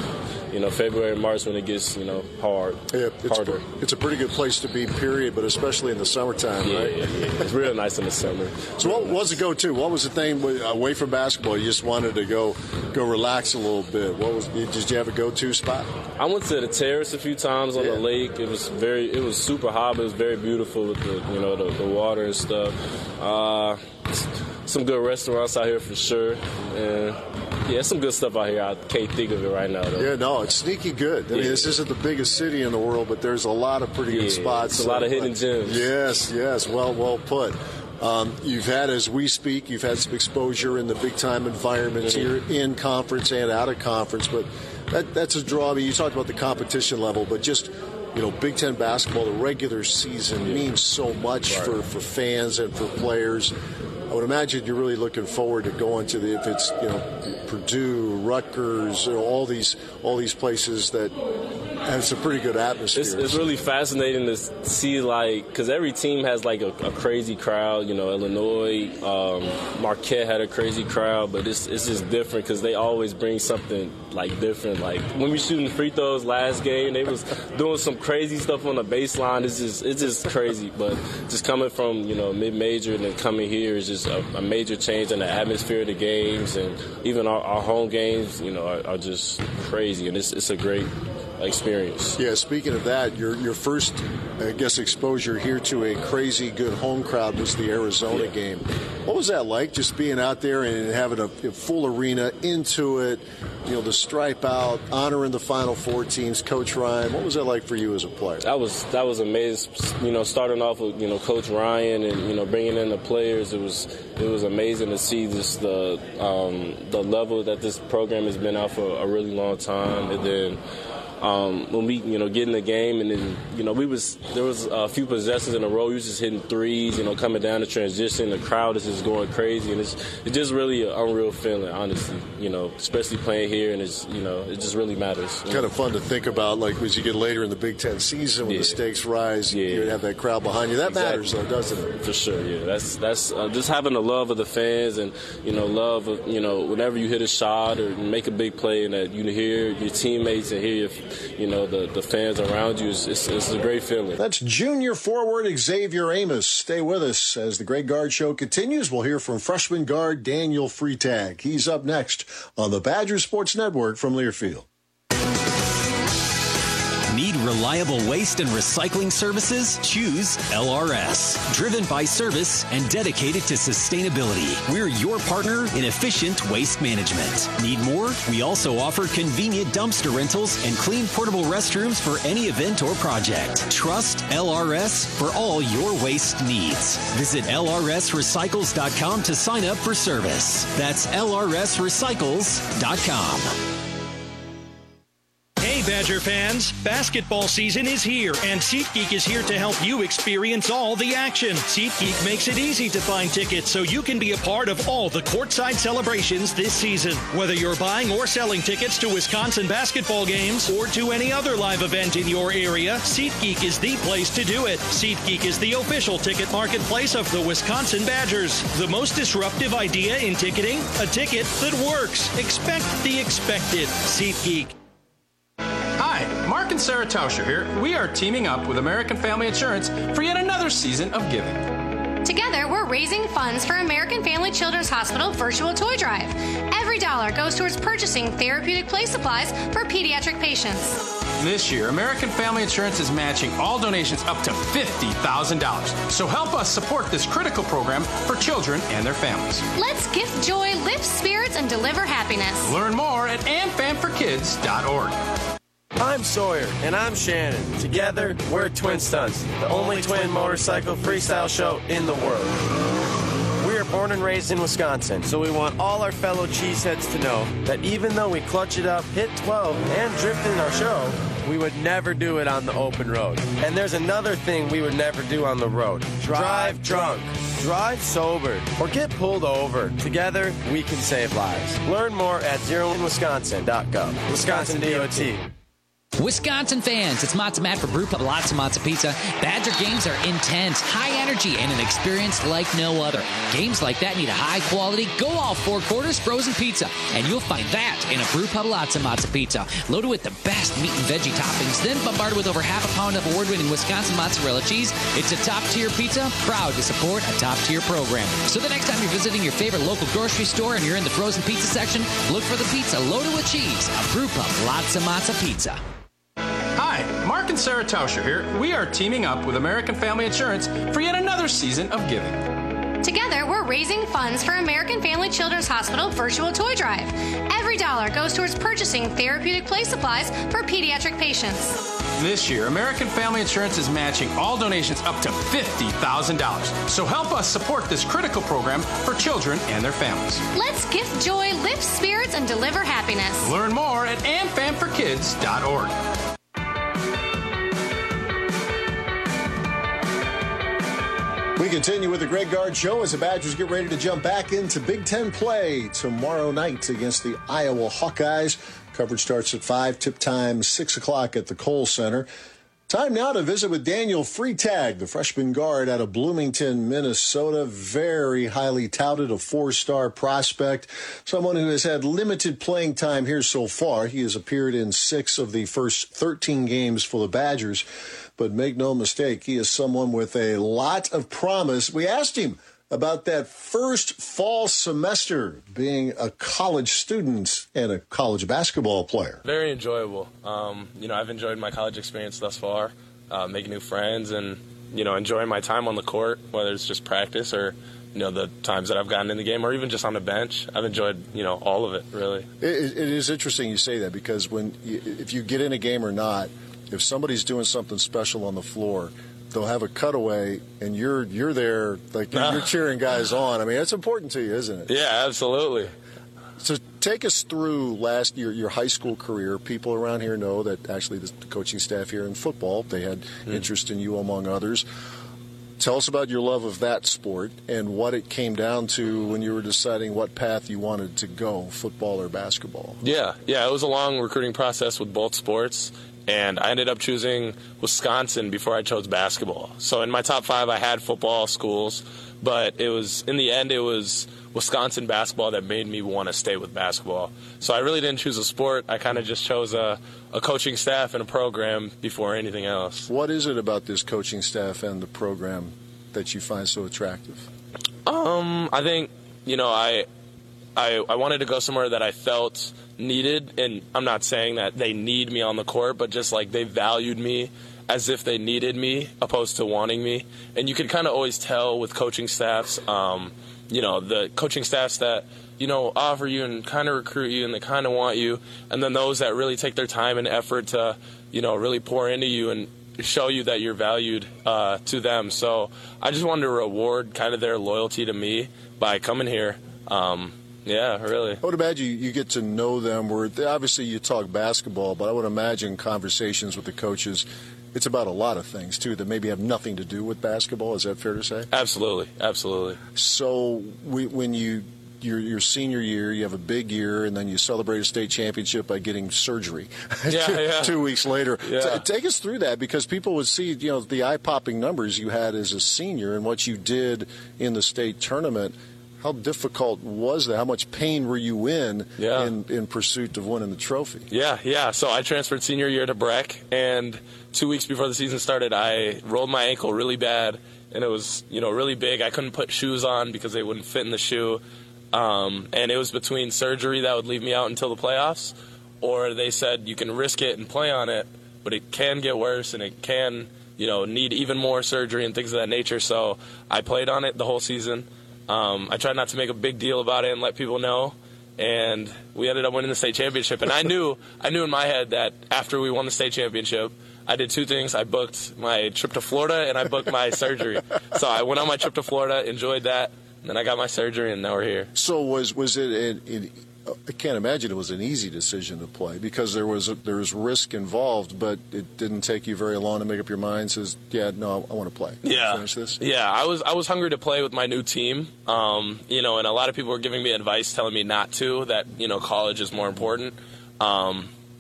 you know, February and March when it gets, you know, hard, yeah, it's harder. A, it's a pretty good place to be, period, but especially in the summertime, yeah, right? Yeah, yeah. It's real nice in the summer. So what was the go-to? What was the thing away from basketball? You just wanted to go go relax a little bit. What was? Did you have a go-to spot? I went to the terrace a few times on yeah. the lake. It was very, it was super hot, but it was very beautiful with the, you know, the, the water and stuff. Uh, some good restaurants out here for sure. And yeah, some good stuff out here. I can't think of it right now, though. Yeah, no, it's sneaky good. I yeah. mean, this isn't the biggest city in the world, but there's a lot of pretty yeah, good spots. It's a lot of hidden gems. Yes, yes, well, well put. Um, you've had, as we speak, you've had some exposure in the big-time environments mm-hmm. here in conference and out of conference, but that, that's a draw. I mean, you talked about the competition level, but just, you know, Big Ten basketball, the regular season yeah. means so much right. for, for fans and for players. I would imagine you're really looking forward to going to the, if it's, you know, Purdue, Rutgers, you know, all these all these places that have some pretty good atmosphere. It's, it's really fascinating to see, like, because every team has like a, a crazy crowd. You know, Illinois, um, Marquette had a crazy crowd, but it's it's just different because they always bring something like different. Like when we shooting free throws last game, they was doing some crazy stuff on the baseline. It's just it's just crazy. But just coming from, you know, mid-major and then coming here is just a, a major change in the atmosphere of the games, and even our, our home games, you know, are, are just crazy, and it's it's a great experience. Yeah, speaking of that, your your first, I guess, exposure here to a crazy good home crowd was the Arizona yeah. game. What was that like, just being out there and having a, a full arena into it, you know, the stripe out, honoring the Final Four teams, Coach Ryan? What was that like for you as a player? That was that was amazing. You know, starting off with, you know, Coach Ryan and, you know, bringing in the players, it was it was amazing to see this the um, the level that this program has been out for a really long time, and then. Um, when we, you know, get in the game, and then, you know, we was there was a few possessions in a row. We was just hitting threes, you know, coming down the transition. The crowd is just going crazy, and it's it's just really an unreal feeling, honestly. You know, especially playing here, and it's, you know, it just really matters. Kind of fun to think about, like as you get later in the Big Ten season when yeah. the stakes rise, yeah. you have that crowd behind you. That exactly. matters, though, doesn't it? For sure, yeah. That's that's uh, just having the love of the fans, and, you know, love of, you know, whenever you hit a shot or make a big play, and that you hear your teammates and hear your, you know, the, the fans around you, it's, it's, it's a great feeling. That's junior forward Xavier Amos. Stay with us as the Greg Gard Show continues. We'll hear from freshman guard Daniel Freitag. He's up next on the Badger Sports Network from Learfield. Need reliable waste and recycling services? Choose L R S. Driven by service and dedicated to sustainability. We're your partner in efficient waste management. Need more? We also offer convenient dumpster rentals and clean portable restrooms for any event or project. Trust L R S for all your waste needs. Visit L R S recycles dot com to sign up for service. That's L R S recycles dot com. Hey, Badger fans, basketball season is here, and SeatGeek is here to help you experience all the action. SeatGeek makes it easy to find tickets so you can be a part of all the courtside celebrations this season. Whether you're buying or selling tickets to Wisconsin basketball games or to any other live event in your area, SeatGeek is the place to do it. SeatGeek is the official ticket marketplace of the Wisconsin Badgers. The most disruptive idea in ticketing? A ticket that works. Expect the expected. SeatGeek. Hi, Mark and Sarah Tauscher here. We are teaming up with American Family Insurance for yet another season of giving. Together, we're raising funds for American Family Children's Hospital Virtual Toy Drive. Every dollar goes towards purchasing therapeutic play supplies for pediatric patients. This year, American Family Insurance is matching all donations up to fifty thousand dollars. So help us support this critical program for children and their families. Let's gift joy, lift spirits, and deliver happiness. Learn more at am fam for kids dot org. I'm Sawyer. And I'm Shannon. Together, we're Twin Stunts, the only twin motorcycle freestyle show in the world. We are born and raised in Wisconsin, so we want all our fellow cheeseheads to know that even though we clutch it up, hit twelve, and drift in our show, we would never do it on the open road. And there's another thing we would never do on the road. Drive drunk. Drive sober, or get pulled over. Together, we can save lives. Learn more at zero in wisconsin dot gov. Wisconsin D O T. Wisconsin fans, it's Matzo Matt for Brew Pub Lots of Matzo Pizza. Badger games are intense, high energy, and an experience like no other. Games like that need a high-quality, go-all four-quarters frozen pizza, and you'll find that in a Brew Pub Lots of Matzo Pizza. Loaded with the best meat and veggie toppings, then bombarded with over half a pound of award-winning Wisconsin mozzarella cheese. It's a top-tier pizza, proud to support a top-tier program. So the next time you're visiting your favorite local grocery store and you're in the frozen pizza section, look for the pizza loaded with cheese. A Brew Pub Lots of Matzo Pizza. Hi, Mark and Sarah Tauscher here. We are teaming up with American Family Insurance for yet another season of giving. Together, we're raising funds for American Family Children's Hospital Virtual Toy Drive. Every dollar goes towards purchasing therapeutic play supplies for pediatric patients. This year, American Family Insurance is matching all donations up to fifty thousand dollars. So help us support this critical program for children and their families. Let's gift joy, lift spirits, and deliver happiness. Learn more at am fam for kids dot org. We continue with the Greg Gard Show as the Badgers get ready to jump back into Big Ten play tomorrow night against the Iowa Hawkeyes. Coverage starts at five, tip time six o'clock at the Kohl Center. Time now to visit with Daniel Freitag, the freshman guard out of Bloomington, Minnesota. Very highly touted, a four-star prospect, someone who has had limited playing time here so far. He has appeared in six of the first thirteen games for the Badgers. But make no mistake, he is someone with a lot of promise. We asked him about that first fall semester being a college student and a college basketball player. Very enjoyable. Um, you know, I've enjoyed my college experience thus far, uh, making new friends and, you know, enjoying my time on the court, whether it's just practice or, you know, the times that I've gotten in the game or even just on the bench. I've enjoyed, you know, all of it, really. It, it is interesting you say that because when you, if you get in a game or not, if somebody's doing something special on the floor, they'll have a cutaway, and you're you're there, like you're, you're cheering guys on. I mean, that's important to you, isn't it? Yeah, absolutely. So take us through last year, your high school career. People around here know that actually the coaching staff here in football, they had mm. interest in you among others. Tell us about your love of that sport and what it came down to when you were deciding what path you wanted to go, football or basketball. Yeah, yeah, it was a long recruiting process with both sports. And I ended up choosing Wisconsin before I chose basketball. So in my top five, I had football schools, but it was in the end, it was Wisconsin basketball that made me want to stay with basketball. So I really didn't choose a sport. I kind of just chose a, a coaching staff and a program before anything else. What is it about this coaching staff and the program that you find so attractive? Um, I think, you know, I, I, I wanted to go somewhere that I felt needed, and I'm not saying that they need me on the court, but just like they valued me as if they needed me opposed to wanting me. And you could kind of always tell with coaching staffs, um, you know, the coaching staffs that, you know, offer you and kind of recruit you and they kind of want you, and then those that really take their time and effort to, you know, really pour into you and show you that you're valued uh, to them. So I just wanted to reward kind of their loyalty to me by coming here. Um, Yeah, really. I would imagine you, you get to know them. Where obviously you talk basketball, but I would imagine conversations with the coaches, it's about a lot of things, too, that maybe have nothing to do with basketball. Is that fair to say? Absolutely, absolutely. So we, when you your your senior year, you have a big year, and then you celebrate a state championship by getting surgery yeah, two, yeah. two weeks later. Yeah. T- take us through that, because people would see, you know, the eye-popping numbers you had as a senior and what you did in the state tournament. How difficult was that? How much pain were you in, yeah. in in pursuit of winning the trophy? Yeah, yeah. So I transferred senior year to Breck, and two weeks before the season started, I rolled my ankle really bad, and it was, you know, really big. I couldn't put shoes on because they wouldn't fit in the shoe, um, and it was between surgery that would leave me out until the playoffs, or they said you can risk it and play on it, but it can get worse, and it can, you know, need even more surgery and things of that nature. So I played on it the whole season. Um, I tried not to make a big deal about it and let people know, and we ended up winning the state championship. And I knew, I knew in my head that after we won the state championship, I did two things. I booked my trip to Florida and I booked my surgery. So I went on my trip to Florida, enjoyed that, and then I got my surgery, and now we're here. So was was it? it, it I can't imagine it was an easy decision to play, because there was a, there was risk involved, but it didn't take you very long to make up your mind. Says, yeah, no, I want to play. Yeah, finish this. Yeah, I was I was hungry to play with my new team. Um, you know, and a lot of people were giving me advice, telling me not to. That, you know, college is more important. Um,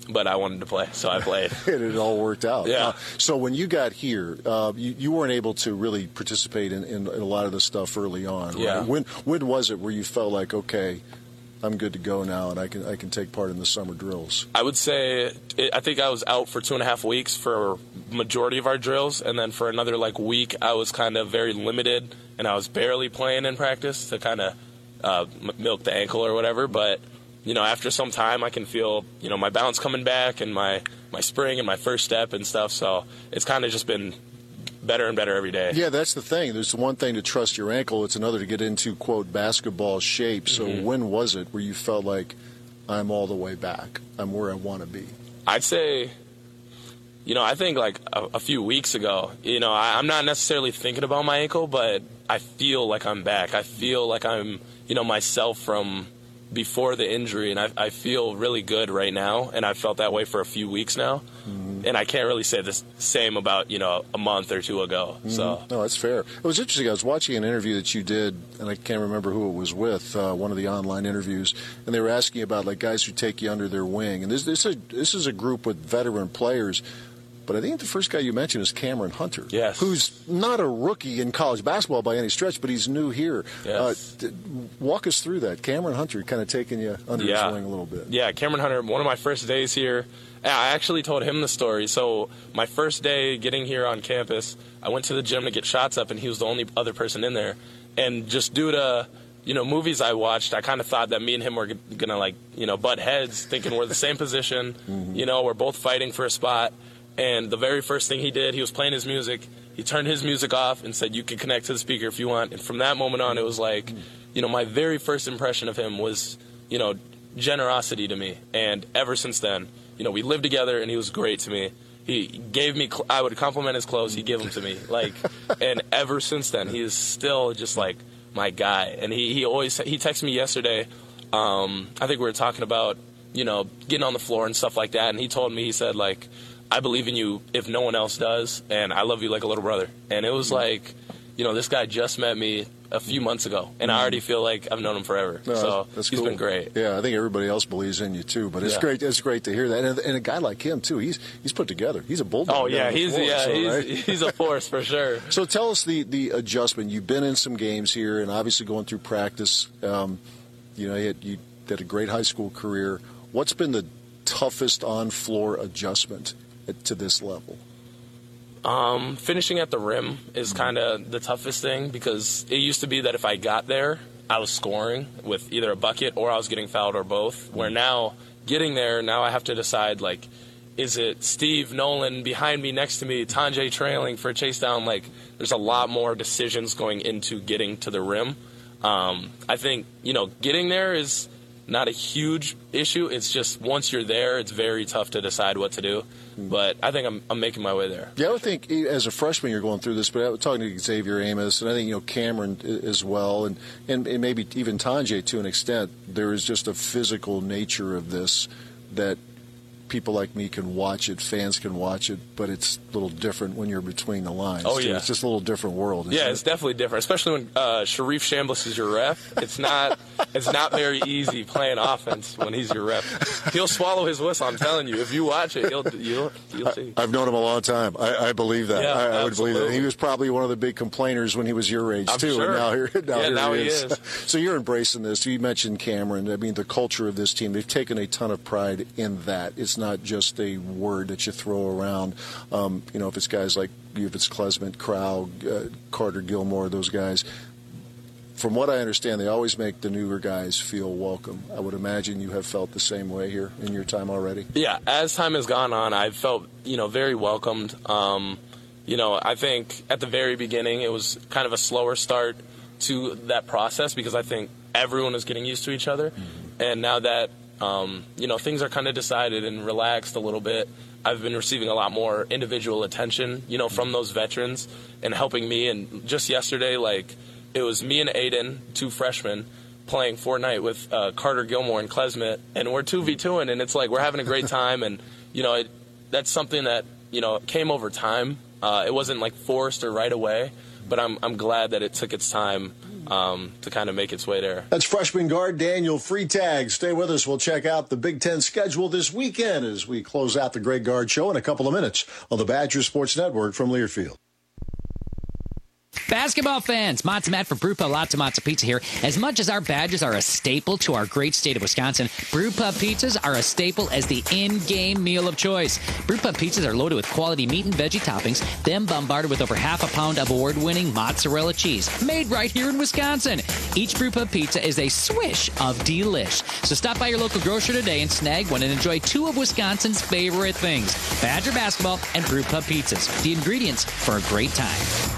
but I wanted to play, so I played. And it all worked out. Yeah. Uh, so when you got here, uh, you, you weren't able to really participate in, in, in a lot of the stuff early on. Right? Yeah. When when was it where you felt like, okay, I'm good to go now, and I can I can take part in the summer drills? I would say it, I think I was out for two and a half weeks for majority of our drills, and then for another like week I was kind of very limited, and I was barely playing in practice to kind of uh, milk the ankle or whatever. But you know, after some time, I can feel you know my bounce coming back and my my spring and my first step and stuff. So it's kind of just been better and better every day. Yeah, that's the thing. There's one thing to trust your ankle. It's another to get into, quote, basketball shape. So Mm-hmm. when was it where you felt like, I'm all the way back? I'm where I want to be? I'd say, you know, I think like a, a few weeks ago, you know, I, I'm not necessarily thinking about my ankle, but I feel like I'm back. I feel like I'm, you know, myself from before the injury, and I, I feel really good right now, and I've felt that way for a few weeks now. Mm-hmm. And I can't really say the same about, you know, a month or two ago. Mm-hmm. So no, that's fair. It was interesting. I was watching an interview that you did, and I can't remember who it was with, uh, one of the online interviews, and they were asking about like guys who take you under their wing. And this this is a, this is a group with veteran players. But I think the first guy you mentioned is Cameron Hunter, yes. who's not a rookie in college basketball by any stretch, but he's new here. Yes. Uh, walk us through that. Cameron Hunter kind of taking you under yeah. his wing a little bit. Yeah, Cameron Hunter, one of my first days here, I actually told him the story. So my first day getting here on campus, I went to the gym to get shots up, and he was the only other person in there. And just due to, you know, movies I watched, I kind of thought that me and him were going to, like, you know, butt heads, thinking we're the same position. Mm-hmm. You know, we're both fighting for a spot. And the very first thing he did, he was playing his music. He turned his music off and said, you can connect to the speaker if you want. And from that moment on, it was like, you know, my very first impression of him was, you know, generosity to me. And ever since then, you know, we lived together, and he was great to me. He gave me, cl- I would compliment his clothes, he'd give them to me. Like, and ever since then, he is still just like my guy. And he, he always, he texted me yesterday, um, I think we were talking about, you know, getting on the floor and stuff like that. And he told me, he said, like, I believe in you if no one else does, and I love you like a little brother. And it was like, you know, this guy just met me a few months ago, and I already feel like I've known him forever. No, so that's he's cool. been great. Yeah, I think everybody else believes in you too. But it's Yeah. great. It's great to hear that. And, and a guy like him too. He's he's put together. He's a bulldog. Oh yeah, down the he's floor, yeah so, he's right? he's a force for sure. So tell us the the adjustment. You've been in some games here, and obviously going through practice. Um, you know, you had, you had a great high school career. What's been the toughest on floor adjustment at, to this level? Um, finishing at the rim is kind of the toughest thing, because it used to be that if I got there, I was scoring with either a bucket or I was getting fouled or both. Where now, getting there, now I have to decide, like, is it Steve Nolan behind me, next to me, Tanjay trailing for a chase down? Like, there's a lot more decisions going into getting to the rim. Um, I think, you know, getting there is not a huge issue. It's just once you're there, it's very tough to decide what to do. But I think I'm, I'm making my way there. Yeah, I would think as a freshman you're going through this, but I was talking to Xavier Amos, and I think, you know, Cameron as well, and, and, and maybe even Tanjay to an extent. There is just a physical nature of this that people like me can watch it, fans can watch it, but it's a little different when you're between the lines. Oh, too. yeah. It's just a little different world. Isn't Yeah, it? it's definitely different, especially when uh, Sharif Chambliss is your ref. It's not it's not very easy playing offense when he's your ref. He'll swallow his whistle, I'm telling you. If you watch it, you'll, you'll, you'll see. I've known him a long time. I, I believe that. Yeah, I, I would believe that. absolutely. He was probably one of the big complainers when he was your age, I'm too. sure. And now here, now Yeah, here now he, he is. is. So you're embracing this. You mentioned Cameron. I mean, the culture of this team, they've taken a ton of pride in that. It's not just a word that you throw around. Um, you know, if it's guys like you, if it's Klesmit, Crow, uh, Carter Gilmore, those guys. From what I understand, they always make the newer guys feel welcome. I would imagine you have felt the same way here in your time already. Yeah, as time has gone on, I've felt, you know, very welcomed. Um, you know, I think at the very beginning it was kind of a slower start to that process, because I think everyone was getting used to each other. Mm-hmm. And now that, um, you know, things are kind of decided and relaxed a little bit, I've been receiving a lot more individual attention, you know, from those veterans and helping me. And just yesterday, like, it was me and Aiden, two freshmen, playing Fortnite with uh, Carter Gilmore and Klesmit, and we're two v two-ing, and it's like we're having a great time. And, you know, it, that's something that, you know, came over time. Uh, it wasn't, like, forced or right away, but I'm I'm glad that it took its time um, to kind of make its way there. That's freshman guard Daniel Freitag. Stay with us. We'll check out the Big Ten schedule this weekend as we close out the Greg Gard Show in a couple of minutes on the Badger Sports Network from Learfield. Basketball fans, Matza Matt for Brew Pub Lots of Matza Pizza here. As much as our Badgers are a staple to our great state of Wisconsin, Brew Pub pizzas are a staple as the in-game meal of choice. Brew Pub pizzas are loaded with quality meat and veggie toppings, then bombarded with over half a pound of award-winning mozzarella cheese, made right here in Wisconsin. Each Brew Pub pizza is a swish of delish. So stop by your local grocer today and snag one and enjoy two of Wisconsin's favorite things, Badger basketball and Brew Pub pizzas. The ingredients for a great time.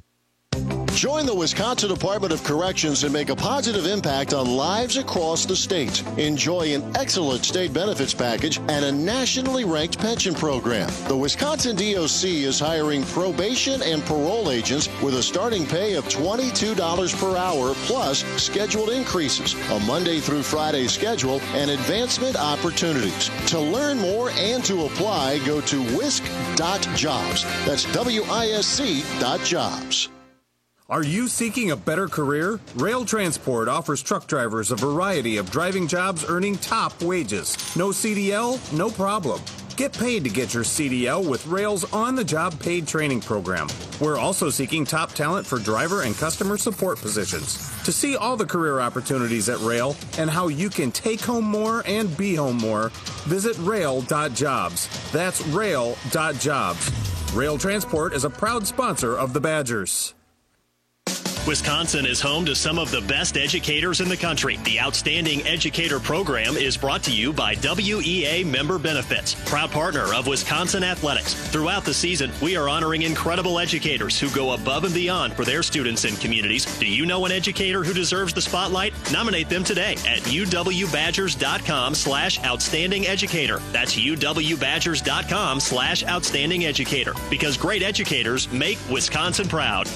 Join the Wisconsin Department of Corrections and make a positive impact on lives across the state. Enjoy an excellent state benefits package and a nationally ranked pension program. The Wisconsin D O C is hiring probation and parole agents with a starting pay of twenty-two dollars per hour plus scheduled increases, a Monday through Friday schedule, and advancement opportunities. To learn more and to apply, go to wisc dot jobs. That's W I S C dot jobs. Are you seeking a better career? Rail Transport offers truck drivers a variety of driving jobs earning top wages. No C D L? No problem. Get paid to get your C D L with Rail's on-the-job paid training program. We're also seeking top talent for driver and customer support positions. To see all the career opportunities at Rail and how you can take home more and be home more, visit rail dot jobs. That's rail dot jobs. Rail Transport is a proud sponsor of the Badgers. Wisconsin is home to some of the best educators in the country. The Outstanding Educator Program is brought to you by W E A Member Benefits, proud partner of Wisconsin Athletics. Throughout the season, we are honoring incredible educators who go above and beyond for their students and communities. Do you know an educator who deserves the spotlight? Nominate them today at uwbadgers.com slash outstanding educator. That's uwbadgers.com slash outstanding educator. Because great educators make Wisconsin proud.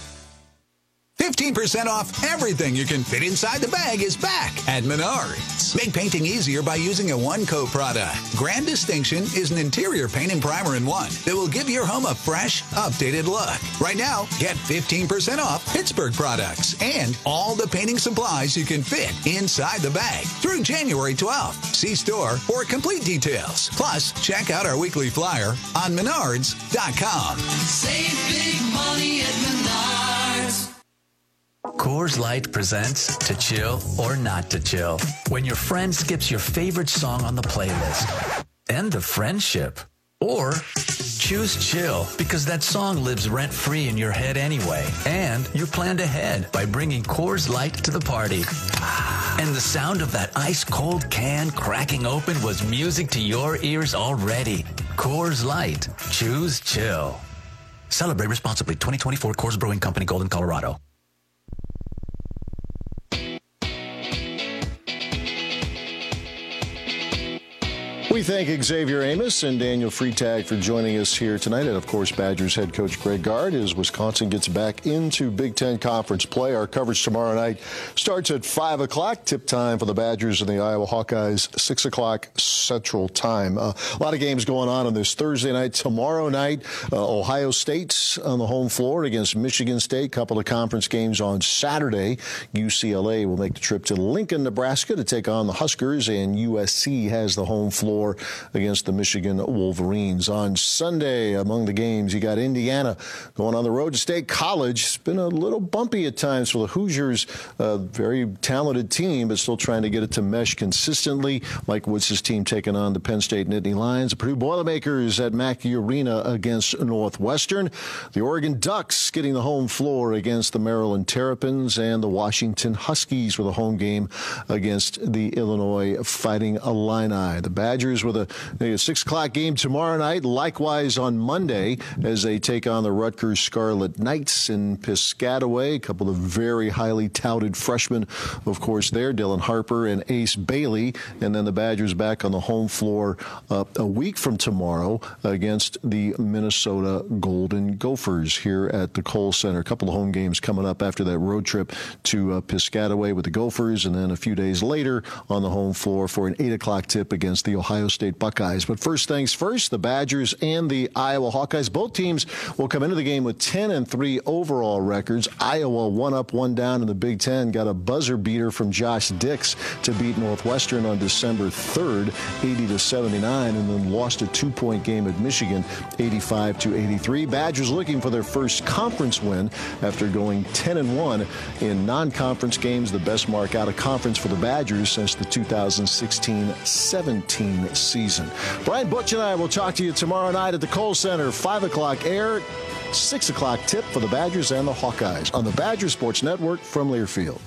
fifteen percent off everything you can fit inside the bag is back at Menards. Make painting easier by using a one-coat product. Grand Distinction is an interior paint and primer in one that will give your home a fresh, updated look. Right now, get fifteen percent off Pittsburgh products and all the painting supplies you can fit inside the bag through January twelfth. See store for complete details. Plus, check out our weekly flyer on menards dot com. Save big money at Menards. Coors Light presents To Chill or Not to Chill. When your friend skips your favorite song on the playlist. End the friendship. Or choose chill because that song lives rent-free in your head anyway. And you planned ahead by bringing Coors Light to the party. And the sound of that ice-cold can cracking open was music to your ears already. Coors Light. Choose chill. Celebrate responsibly. twenty twenty-four Coors Brewing Company, Golden, Colorado. We thank Xavier Amos and Daniel Freitag for joining us here tonight. And, of course, Badgers head coach Greg Gard as Wisconsin gets back into Big Ten Conference play. Our coverage tomorrow night starts at five o'clock. Tip time for the Badgers and the Iowa Hawkeyes, six o'clock Central Time. Uh, a lot of games going on on this Thursday night. Tomorrow night, uh, Ohio State on the home floor against Michigan State. Couple of conference games on Saturday. U C L A will make the trip to Lincoln, Nebraska to take on the Huskers, and U S C has the home floor against the Michigan Wolverines. On Sunday, among the games, you got Indiana going on the road to State College. It's been a little bumpy at times for the Hoosiers. A very talented team, but still trying to get it to mesh consistently. Mike Woods' team taking on the Penn State Nittany Lions. The Purdue Boilermakers at Mackey Arena against Northwestern. The Oregon Ducks getting the home floor against the Maryland Terrapins, and the Washington Huskies with a home game against the Illinois Fighting Illini. The Badgers with a, a six o'clock game tomorrow night. Likewise on Monday as they take on the Rutgers Scarlet Knights in Piscataway. A couple of very highly touted freshmen, of course, there, Dylan Harper and Ace Bailey. And then the Badgers back on the home floor uh, a week from tomorrow against the Minnesota Golden Gophers here at the Kohl Center. A couple of home games coming up after that road trip to uh, Piscataway with the Gophers, and then a few days later on the home floor for an eight o'clock tip against the Ohio Ohio State Buckeyes. But first things first, the Badgers and the Iowa Hawkeyes. Both teams will come into the game with ten and three overall records. Iowa one up, one down in the Big Ten. Got a buzzer beater from Josh Dix to beat Northwestern on December third, eighty to seventy-nine, and then lost a two-point game at Michigan, eighty-five to eighty-three. Badgers looking for their first conference win after going ten and one in non-conference games, the best mark out of conference for the Badgers since the two thousand sixteen seventeen season. Brian Butch and I will talk to you tomorrow night at the Kohl Center, five o'clock air, six o'clock tip for the Badgers and the Hawkeyes on the Badger Sports Network from Learfield.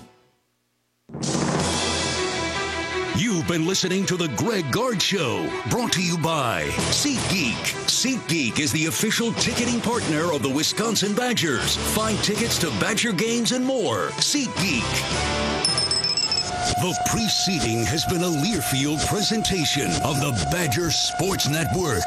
You've been listening to The Greg Gard Show, brought to you by SeatGeek. SeatGeek is the official ticketing partner of the Wisconsin Badgers. Find tickets to Badger games and more. SeatGeek. The preceding has been a Learfield presentation of the Badger Sports Network.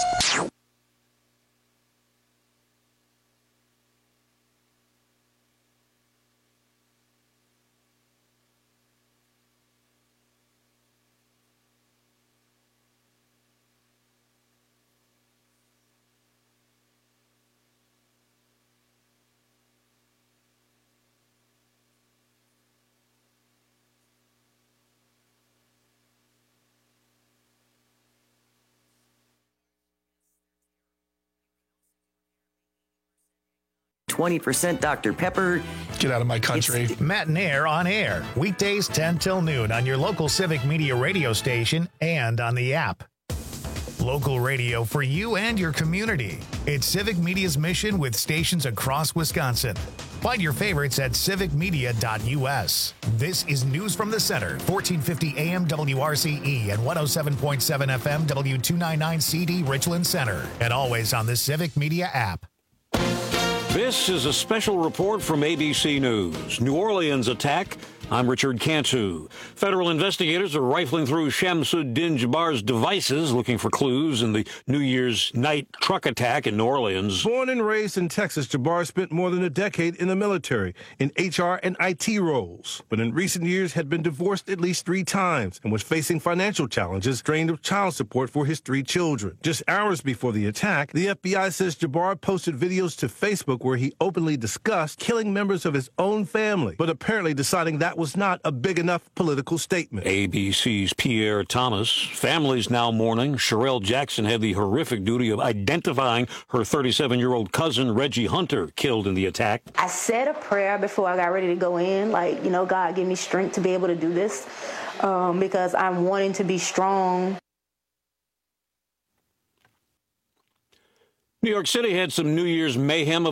twenty percent Doctor Pepper. Get out of my country. It's, Matt and Air on air. Weekdays ten till noon on your local Civic Media radio station and on the app. Local radio for you and your community. It's Civic Media's mission with stations across Wisconsin. Find your favorites at civic media dot u s. This is News from the Center, fourteen fifty A M W R C E and one oh seven point seven F M W two ninety-nine C D Richland Center. And always on the Civic Media app. This is a special report from A B C News. New Orleans attack. I'm Richard Cantu. Federal investigators are rifling through Shamsuddin Jabbar's devices looking for clues in the New Year's night truck attack in New Orleans. Born and raised in Texas, Jabbar spent more than a decade in the military in H R and I T roles, but in recent years had been divorced at least three times and was facing financial challenges, drained of child support for his three children. Just hours before the attack, the F B I says Jabbar posted videos to Facebook where he openly discussed killing members of his own family, but apparently deciding that was not a big enough political statement. A B C's Pierre Thomas. Families now mourning. Sherelle Jackson had the horrific duty of identifying her thirty-seven-year-old cousin, Reggie Hunter, killed in the attack. I said a prayer before I got ready to go in, like, you know, God, give me strength to be able to do this, um, because I'm wanting to be strong. New York City had some New Year's mayhem of